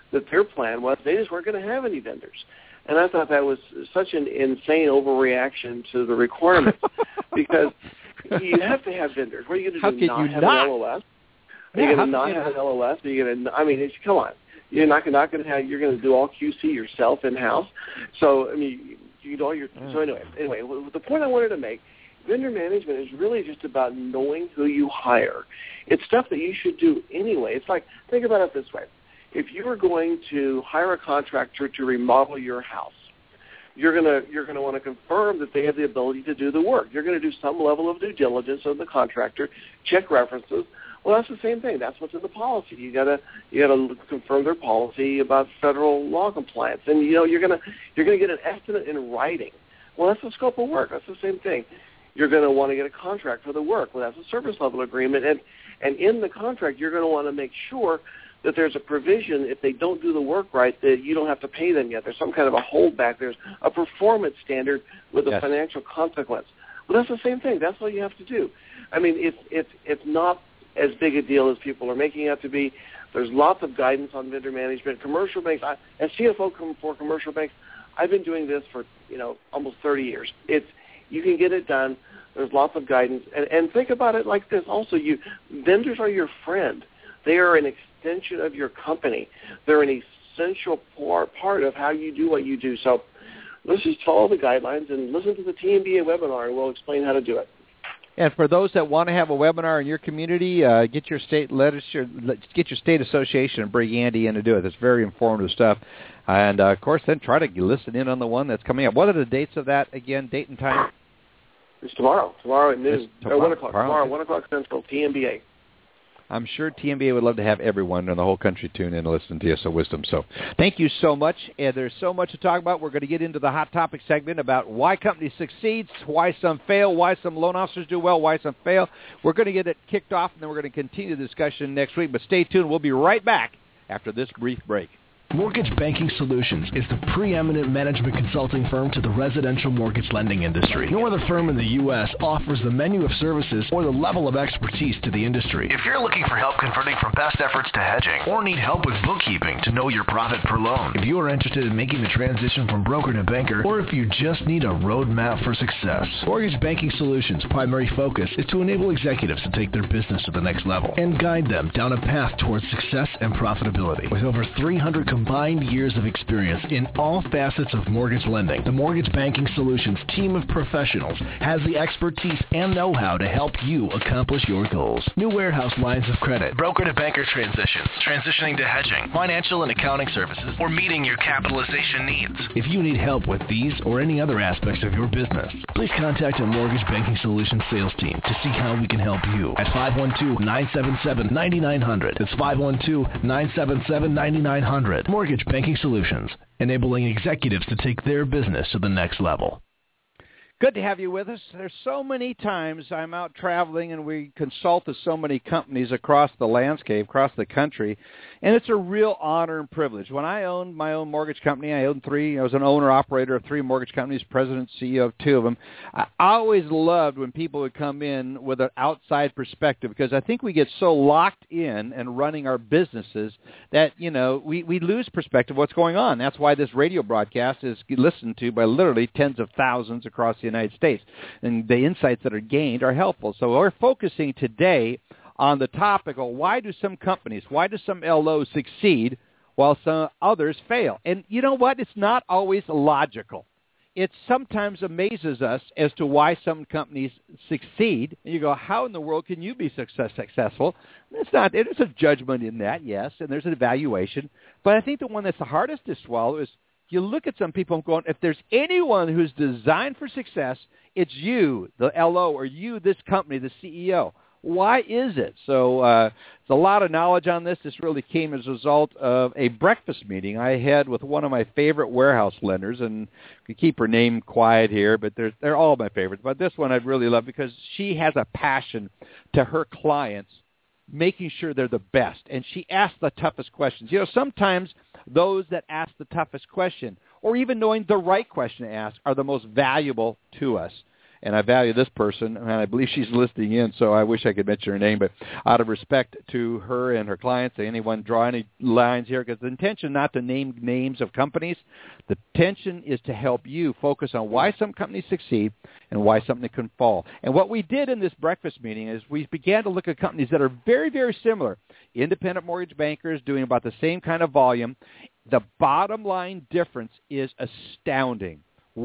that their plan was they just weren't going to have any vendors. And I thought that was such an insane overreaction to the requirements because you have to have vendors. What are you going to do, not have not? an L O S? Are yeah, you going to not have an L O S? Are you going to, I mean, it's, come on. You're not, not going to have, you're going to do all Q C yourself in-house. So, I mean, you do all your, mm. so anyway, anyway, the point I wanted to make, vendor management is really just about knowing who you hire. It's stuff that you should do anyway. It's like, think about it this way. If you are going to hire a contractor to remodel your house, you're going to you're going to want to confirm that they have the ability to do the work. You're going to do some level of due diligence of the contractor, check references. Well, that's the same thing. That's what's in the policy. You got to you got to confirm their policy about federal law compliance, and you know you're going to you're going to get an estimate in writing. Well, that's the scope of work. That's the same thing. You're going to want to get a contract for the work. Well, that's a service level agreement, and and in the contract, you're going to want to make sure that there's a provision if they don't do the work right that you don't have to pay them yet. There's some kind of a holdback. There's a performance standard with a yes. financial consequence. Well, that's the same thing. That's all you have to do. I mean, it's it's it's not as big a deal as people are making it out to be. There's lots of guidance on vendor management. Commercial banks, I, as C F O for commercial banks, I've been doing this for you know almost thirty years. It's you can get it done. There's lots of guidance, and and think about it like this. Also, you vendors are your friend. They are an extension of your company. They're an essential part, part of how you do what you do. So let's just follow the guidelines and listen to the T M B A webinar, and we'll explain how to do it. And for those that want to have a webinar in your community, uh, get your state legislature, get your state association and bring Andy in to do it. It's very informative stuff. And, uh, of course, then try to listen in on the one that's coming up. What are the dates of that again, date and time? It's tomorrow. Tomorrow at noon. Tomorrow, or one o'clock. Tomorrow, tomorrow one o'clock Central, T M B A. I'm sure T M B A would love to have everyone in the whole country tune in and listen to T S O Wisdom. So thank you so much. And there's so much to talk about. We're going to get into the hot topic segment about why companies succeed, why some fail, why some loan officers do well, why some fail. We're going to get it kicked off, and then we're going to continue the discussion next week. But stay tuned. We'll be right back after this brief break. Mortgage Banking Solutions is the preeminent management consulting firm to the residential mortgage lending industry. No other firm in the U S offers the menu of services or the level of expertise to the industry. If you're looking for help converting from past efforts to hedging or need help with bookkeeping to know your profit per loan, if you are interested in making the transition from broker to banker, or if you just need a roadmap for success, Mortgage Banking Solutions' primary focus is to enable executives to take their business to the next level and guide them down a path towards success and profitability. With over three hundred combined years of experience in all facets of mortgage lending, the Mortgage Banking Solutions team of professionals has the expertise and know-how to help you accomplish your goals. New warehouse lines of credit, broker to banker transitions, transitioning to hedging, financial and accounting services, or meeting your capitalization needs. If you need help with these or any other aspects of your business, please contact a Mortgage Banking Solutions sales team to see how we can help you at five one two, nine seven seven, nine nine zero zero. That's five one two, nine seven seven, nine nine zero zero. Mortgage Banking Solutions, enabling executives to take their business to the next level. Good to have you with us. There's so many times I'm out traveling and we consult with so many companies across the landscape, across the country, and it's a real honor and privilege. When I owned my own mortgage company, I owned three. I was an owner-operator of three mortgage companies, president, C E O of two of them. I always loved when people would come in with an outside perspective because I think we get so locked in and running our businesses that, you know, we, we lose perspective of what's going on. That's why this radio broadcast is listened to by literally tens of thousands across the United States, and the insights that are gained are helpful. So we're focusing today on the topic of why do some companies, why do some L Os succeed while some others fail? And you know what? It's not always logical. It sometimes amazes us as to why some companies succeed. And you go, how in the world can you be success, successful? It's not. There's a judgment in that, yes, and there's an evaluation. But I think the one that's the hardest to swallow is you look at some people and going, if there's anyone who's designed for success, it's you, the L O, or you, this company, the C E O. Why is it? So uh, there's a lot of knowledge on this. This really came as a result of a breakfast meeting I had with one of my favorite warehouse lenders, and we keep her name quiet here, but they're, they're all my favorites. But this one I really love because she has a passion to her clients making sure they're the best, and she asks the toughest questions. You know, sometimes those that ask the toughest question, or even knowing the right question to ask, are the most valuable to us. and I value this person, and I believe she's listening in, so I wish I could mention her name, but out of respect to her and her clients, anyone draw any lines here, because the intention not to name names of companies, the intention is to help you focus on why some companies succeed and why something can fall. And what we did in this breakfast meeting is we began to look at companies that are very, very similar, independent mortgage bankers doing about the same kind of volume. The bottom line difference is astounding.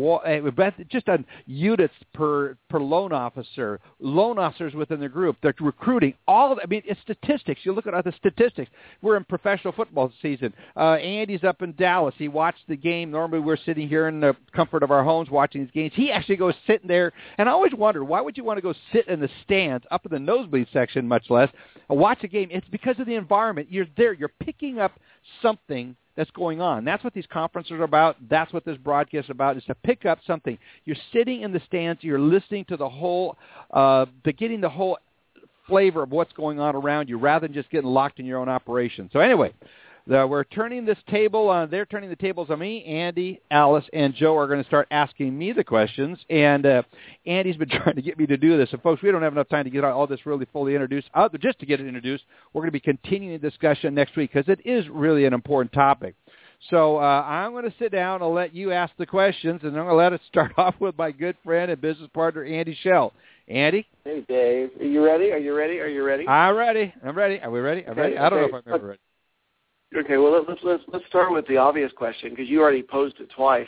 Just on units per per loan officer, loan officers within the group, they're recruiting. All of, I mean, it's statistics. You look at the statistics. We're in professional football season. Uh, Andy's up in Dallas. He watched the game. Normally we're sitting here in the comfort of our homes watching these games. He actually goes sitting there, and I always wondered, why would you want to go sit in the stands, up in the nosebleed section much less, and watch a game? It's because of the environment. You're there. You're picking up something that's going on. That's what these conferences are about. That's what this broadcast is about, is to pick up something. You're sitting in the stands. You're listening to the whole, uh, to getting the whole flavor of what's going on around you rather than just getting locked in your own operation. So anyway, the, we're turning this table on. They're turning the tables on me. Andy, Alice, and Joe are going to start asking me the questions. And uh, Andy's been trying to get me to do this. And, folks, we don't have enough time to get all this really fully introduced. Uh, just to get it introduced, we're going to be continuing the discussion next week because it is really an important topic. So uh, I'm going to sit down and let you ask the questions, and I'm going to let it start off with my good friend and business partner, Andy Schell. Andy? Hey, Dave. Are you ready? Are you ready? Are you ready? I'm ready. I'm ready. Are we ready? I'm ready. Okay, I don't okay. know if I'm ever ready. Okay, well, let's, let's, let's start with the obvious question, because you already posed it twice.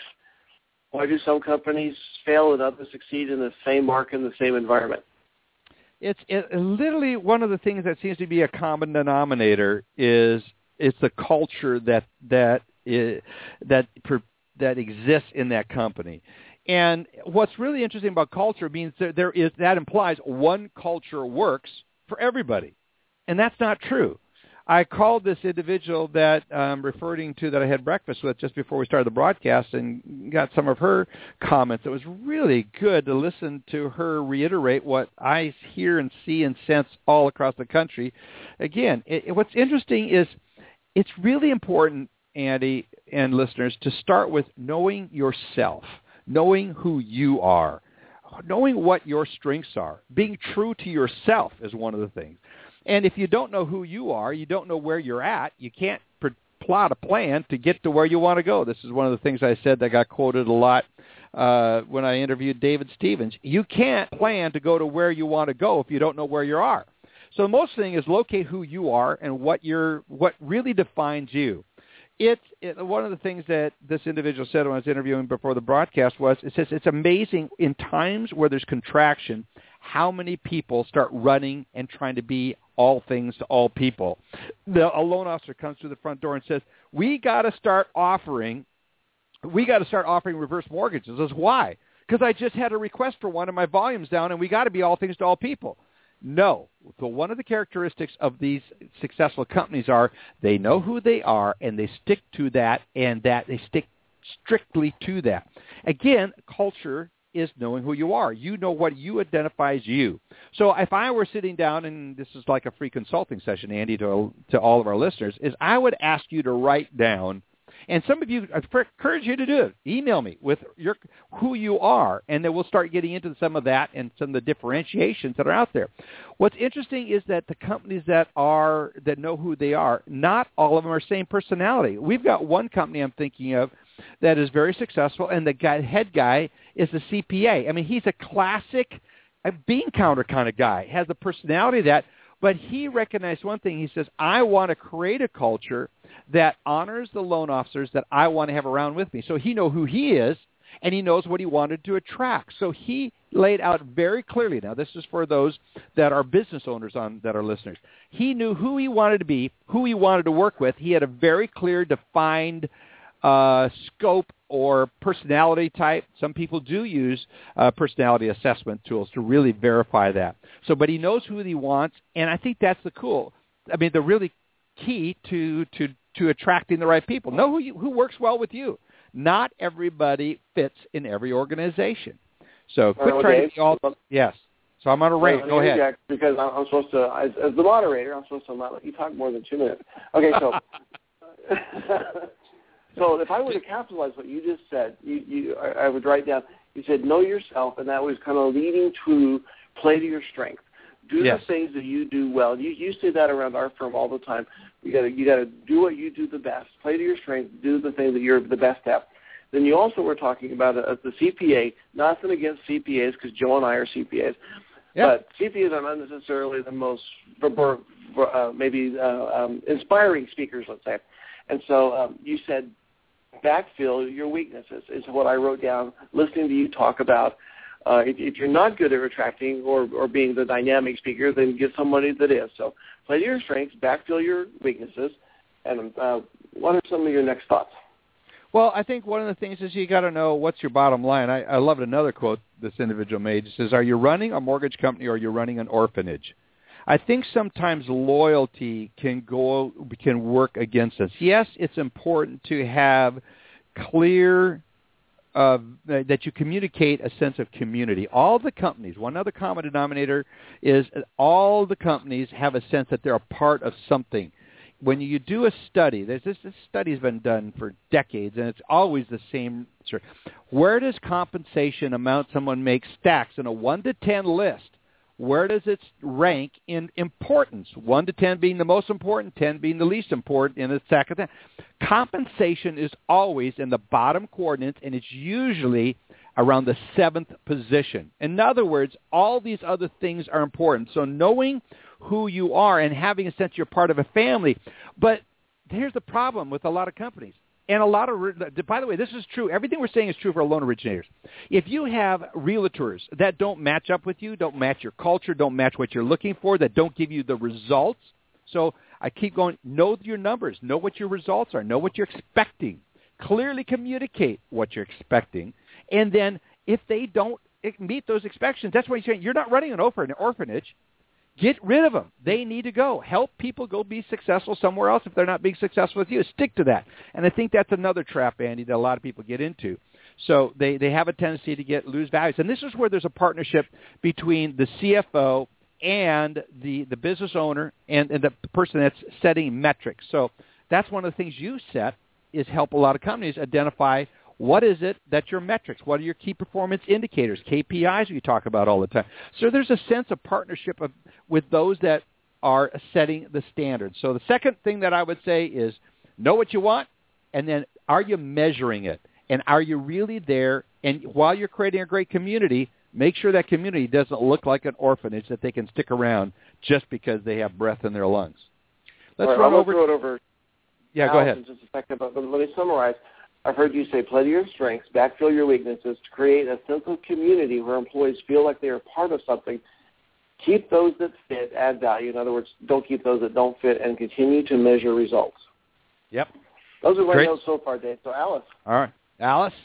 Why do some companies fail and others succeed in the same market, in the same environment? It's it, literally one of the things that seems to be a common denominator is it's the culture that that is, that that exists in that company. And what's really interesting about culture means that there is that implies one culture works for everybody, and that's not true. I called this individual that I'm referring to that I had breakfast with just before we started the broadcast and got some of her comments. It was really good to listen to her reiterate what I hear and see and sense all across the country. Again, it, what's interesting is it's really important, Andy and listeners, to start with knowing yourself, knowing who you are, knowing what your strengths are. Being true to yourself is one of the things. And if you don't know who you are, you don't know where you're at, you can't pr- plot a plan to get to where you want to go. This is one of the things I said that got quoted a lot uh, when I interviewed David Stevens. You can't plan to go to where you want to go if you don't know where you are. So the most thing is locate who you are and what you're, what really defines you. It's it, one of the things that this individual said when I was interviewing before the broadcast was, it says it's amazing in times where there's contraction, how many people start running and trying to be all things to all people. The, a loan officer comes to the front door and says, we got to start offering, we got to start offering reverse mortgages. I says, why? Because I just had a request for one and my volume's down and we got to be all things to all people. No. So one of the characteristics of these successful companies are they know who they are and they stick to that, and that they stick strictly to that. Again, culture is knowing who you are. You know what you identifies you. So if I were sitting down, and this is like a free consulting session, Andy, to to all of our listeners, is I would ask you to write down, and some of you, I encourage you to do it. Email me with your who you are, and then we'll start getting into some of that and some of the differentiations that are out there. What's interesting is that the companies that are that know who they are, not all of them are the same personality. We've got one company I'm thinking of that is very successful, and the guy, head guy is a C P A. I mean, he's a classic a bean counter kind of guy, has the personality of that, but he recognized one thing. He says, I want to create a culture that honors the loan officers that I want to have around with me. So he knows who he is, and he knows what he wanted to attract. So he laid out very clearly. Now, this is for those that are business owners on that are listeners. He knew who he wanted to be, who he wanted to work with. He had a very clear, defined uh, scope or personality type. Some people do use uh, personality assessment tools to really verify that. So, but he knows who he wants, and I think that's the cool. I mean, the really key to to to attracting the right people. Know who you, who works well with you. Not everybody fits in every organization. So quit uh, trying Dave, to be all. Yes. So I'm on a rant. Go ahead. Jack, because I'm supposed to, as, as the moderator, I'm supposed to not let you talk more than two minutes. Okay, so so if I were to capitalize what you just said, you, you I, I would write down, You said know yourself, and that was kind of leading to play to your strength. Do yes. the things that you do well. You you say that around our firm all the time. You got to you got to do what you do the best. Play to your strength. Do the thing that you're the best at. Then you also were talking about uh, the C P A. Nothing against C P As because Joe and I are C P As, yep. but C P As are not necessarily the most for, for, uh, maybe uh, um, inspiring speakers. Let's say, and so um, you said backfill your weaknesses is what I wrote down. Listening to you talk about. Uh, if, if you're not good at attracting or, or being the dynamic speaker, then get somebody that is. So play to your strengths, backfill your weaknesses, and uh, what are some of your next thoughts? Well, I think one of the things is you got to know what's your bottom line. I, I loved another quote this individual made. It says, are you running a mortgage company or are you running an orphanage? I think sometimes loyalty can go can work against us. Yes, it's important to have clear Uh, that you communicate a sense of community. All the companies, one other common denominator is all the companies have a sense that they're a part of something. When you do a study, there's this, this study's been done for decades, and it's always the same. Where does compensation amount someone makes stacks in a one to ten list? Where does it rank in importance? one to ten being the most important, ten being the least important in a stack of ten. Compensation is always in the bottom coordinates, and it's usually around the seventh position. In other words, all these other things are important. So knowing who you are and having a sense you're part of a family. But here's the problem with a lot of companies. And a lot of, by the way, this is true. Everything we're saying is true for loan originators. If you have realtors that don't match up with you, don't match your culture, don't match what you're looking for, that don't give you the results. So I keep going, know your numbers, know what your results are, know what you're expecting. Clearly communicate what you're expecting. And then if they don't meet those expectations, that's why you're saying you're not running an orphanage. Get rid of them. They need to go. Help people go be successful somewhere else if they're not being successful with you. Stick to that. And I think that's another trap, Andy, that a lot of people get into. So they, they have a tendency to get lose values. And this is where there's a partnership between the C F O and the, the business owner and, and the person that's setting metrics. So that's one of the things you set is help a lot of companies identify what is it that's your metrics? What are your key performance indicators, K P Is you talk about all the time? So there's a sense of partnership of, with those that are setting the standards. So the second thing that I would say is know what you want, and then are you measuring it? And are you really there? And while you're creating a great community, make sure that community doesn't look like an orphanage that they can stick around just because they have breath in their lungs. Let's right, run I'm over. Throw it over. Yeah, go ahead. In just a second, but let me summarize. I've heard you say play to your strengths, backfill your weaknesses to create a sense of community where employees feel like they are part of something. Keep those that fit, add value. In other words, don't keep those that don't fit, and continue to measure results. Yep. Those are my Great. notes so far, Dave. So, Alice. All right. Alice?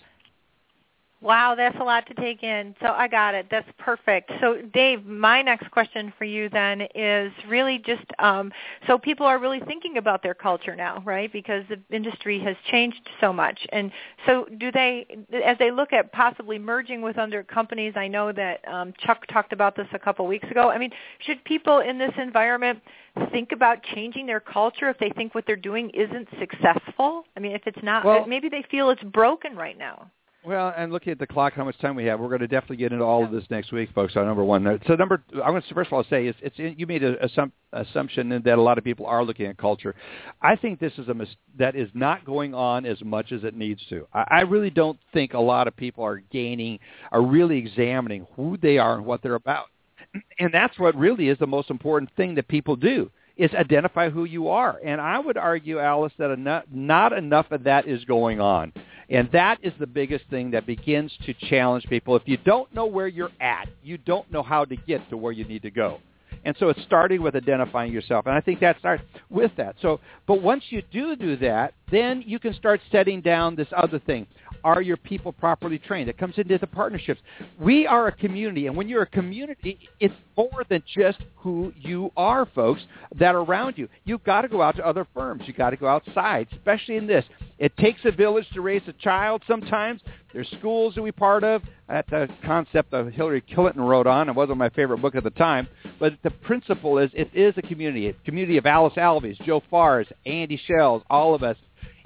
Wow, that's a lot to take in. So I got it. That's perfect. So Dave, my next question for you then is really just, um, so people are really thinking about their culture now, right? Because the industry has changed so much. And so do they, as they look at possibly merging with other companies, I know that um, Chuck talked about this a couple weeks ago. I mean, should people in this environment think about changing their culture if they think what they're doing isn't successful? I mean, if it's not, well, maybe they feel it's broken right now. Well, and looking at the clock, how much time we have, we're going to definitely get into all of this next week, folks. So number one, so number, I'm going to first of all say is it's you made an assum- assumption that a lot of people are looking at culture. I think this is a mis- that is not going on as much as it needs to. I, I really don't think a lot of people are gaining, are really examining who they are and what they're about, and that's what really is the most important thing that people do. Is identify who you are. And I would argue, Alice, that enough, not enough of that is going on. And that is the biggest thing that begins to challenge people. If you don't know where you're at, you don't know how to get to where you need to go. And so it's starting with identifying yourself. And I think that starts with that. So, but once you do do that, then you can start setting down this other thing. Are your people properly trained? It comes into the partnerships. We are a community, and when you're a community, it's more than just who you are, folks, that are around you. You've got to go out to other firms. You've got to go outside, especially in this. It takes a village to raise a child sometimes. There's schools that we part of. That's a concept that Hillary Clinton wrote on. It wasn't my favorite book at the time. But the principle is it is a community, a community of Alice Alves, Joe Fars, Andy Shells, all of us.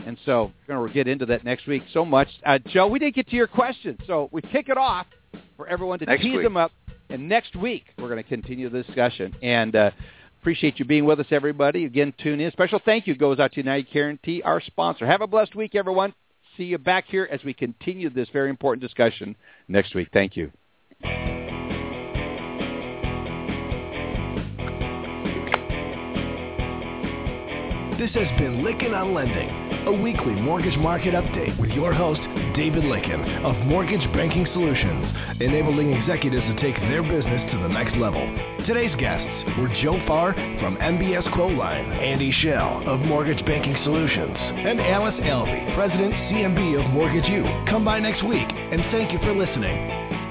And so we're going to get into that next week so much. Uh, Joe, we didn't get to your questions, so we kick it off for everyone to next tease week. them up. And next week, we're going to continue the discussion. And uh, appreciate you being with us, everybody. Again, tune in. Special thank you goes out to United Guarantee, our sponsor. Have a blessed week, everyone. See you back here as we continue this very important discussion next week. Thank you. This has been Lykken on Lending, a weekly mortgage market update with your host, David Lykken of Mortgage Banking Solutions, enabling executives to take their business to the next level. Today's guests were Joe Farr from M B S Quoteline, Andy Schell of Mortgage Banking Solutions, and Alice Alvey, President, C M B of Mortgage U. Come by next week, and thank you for listening.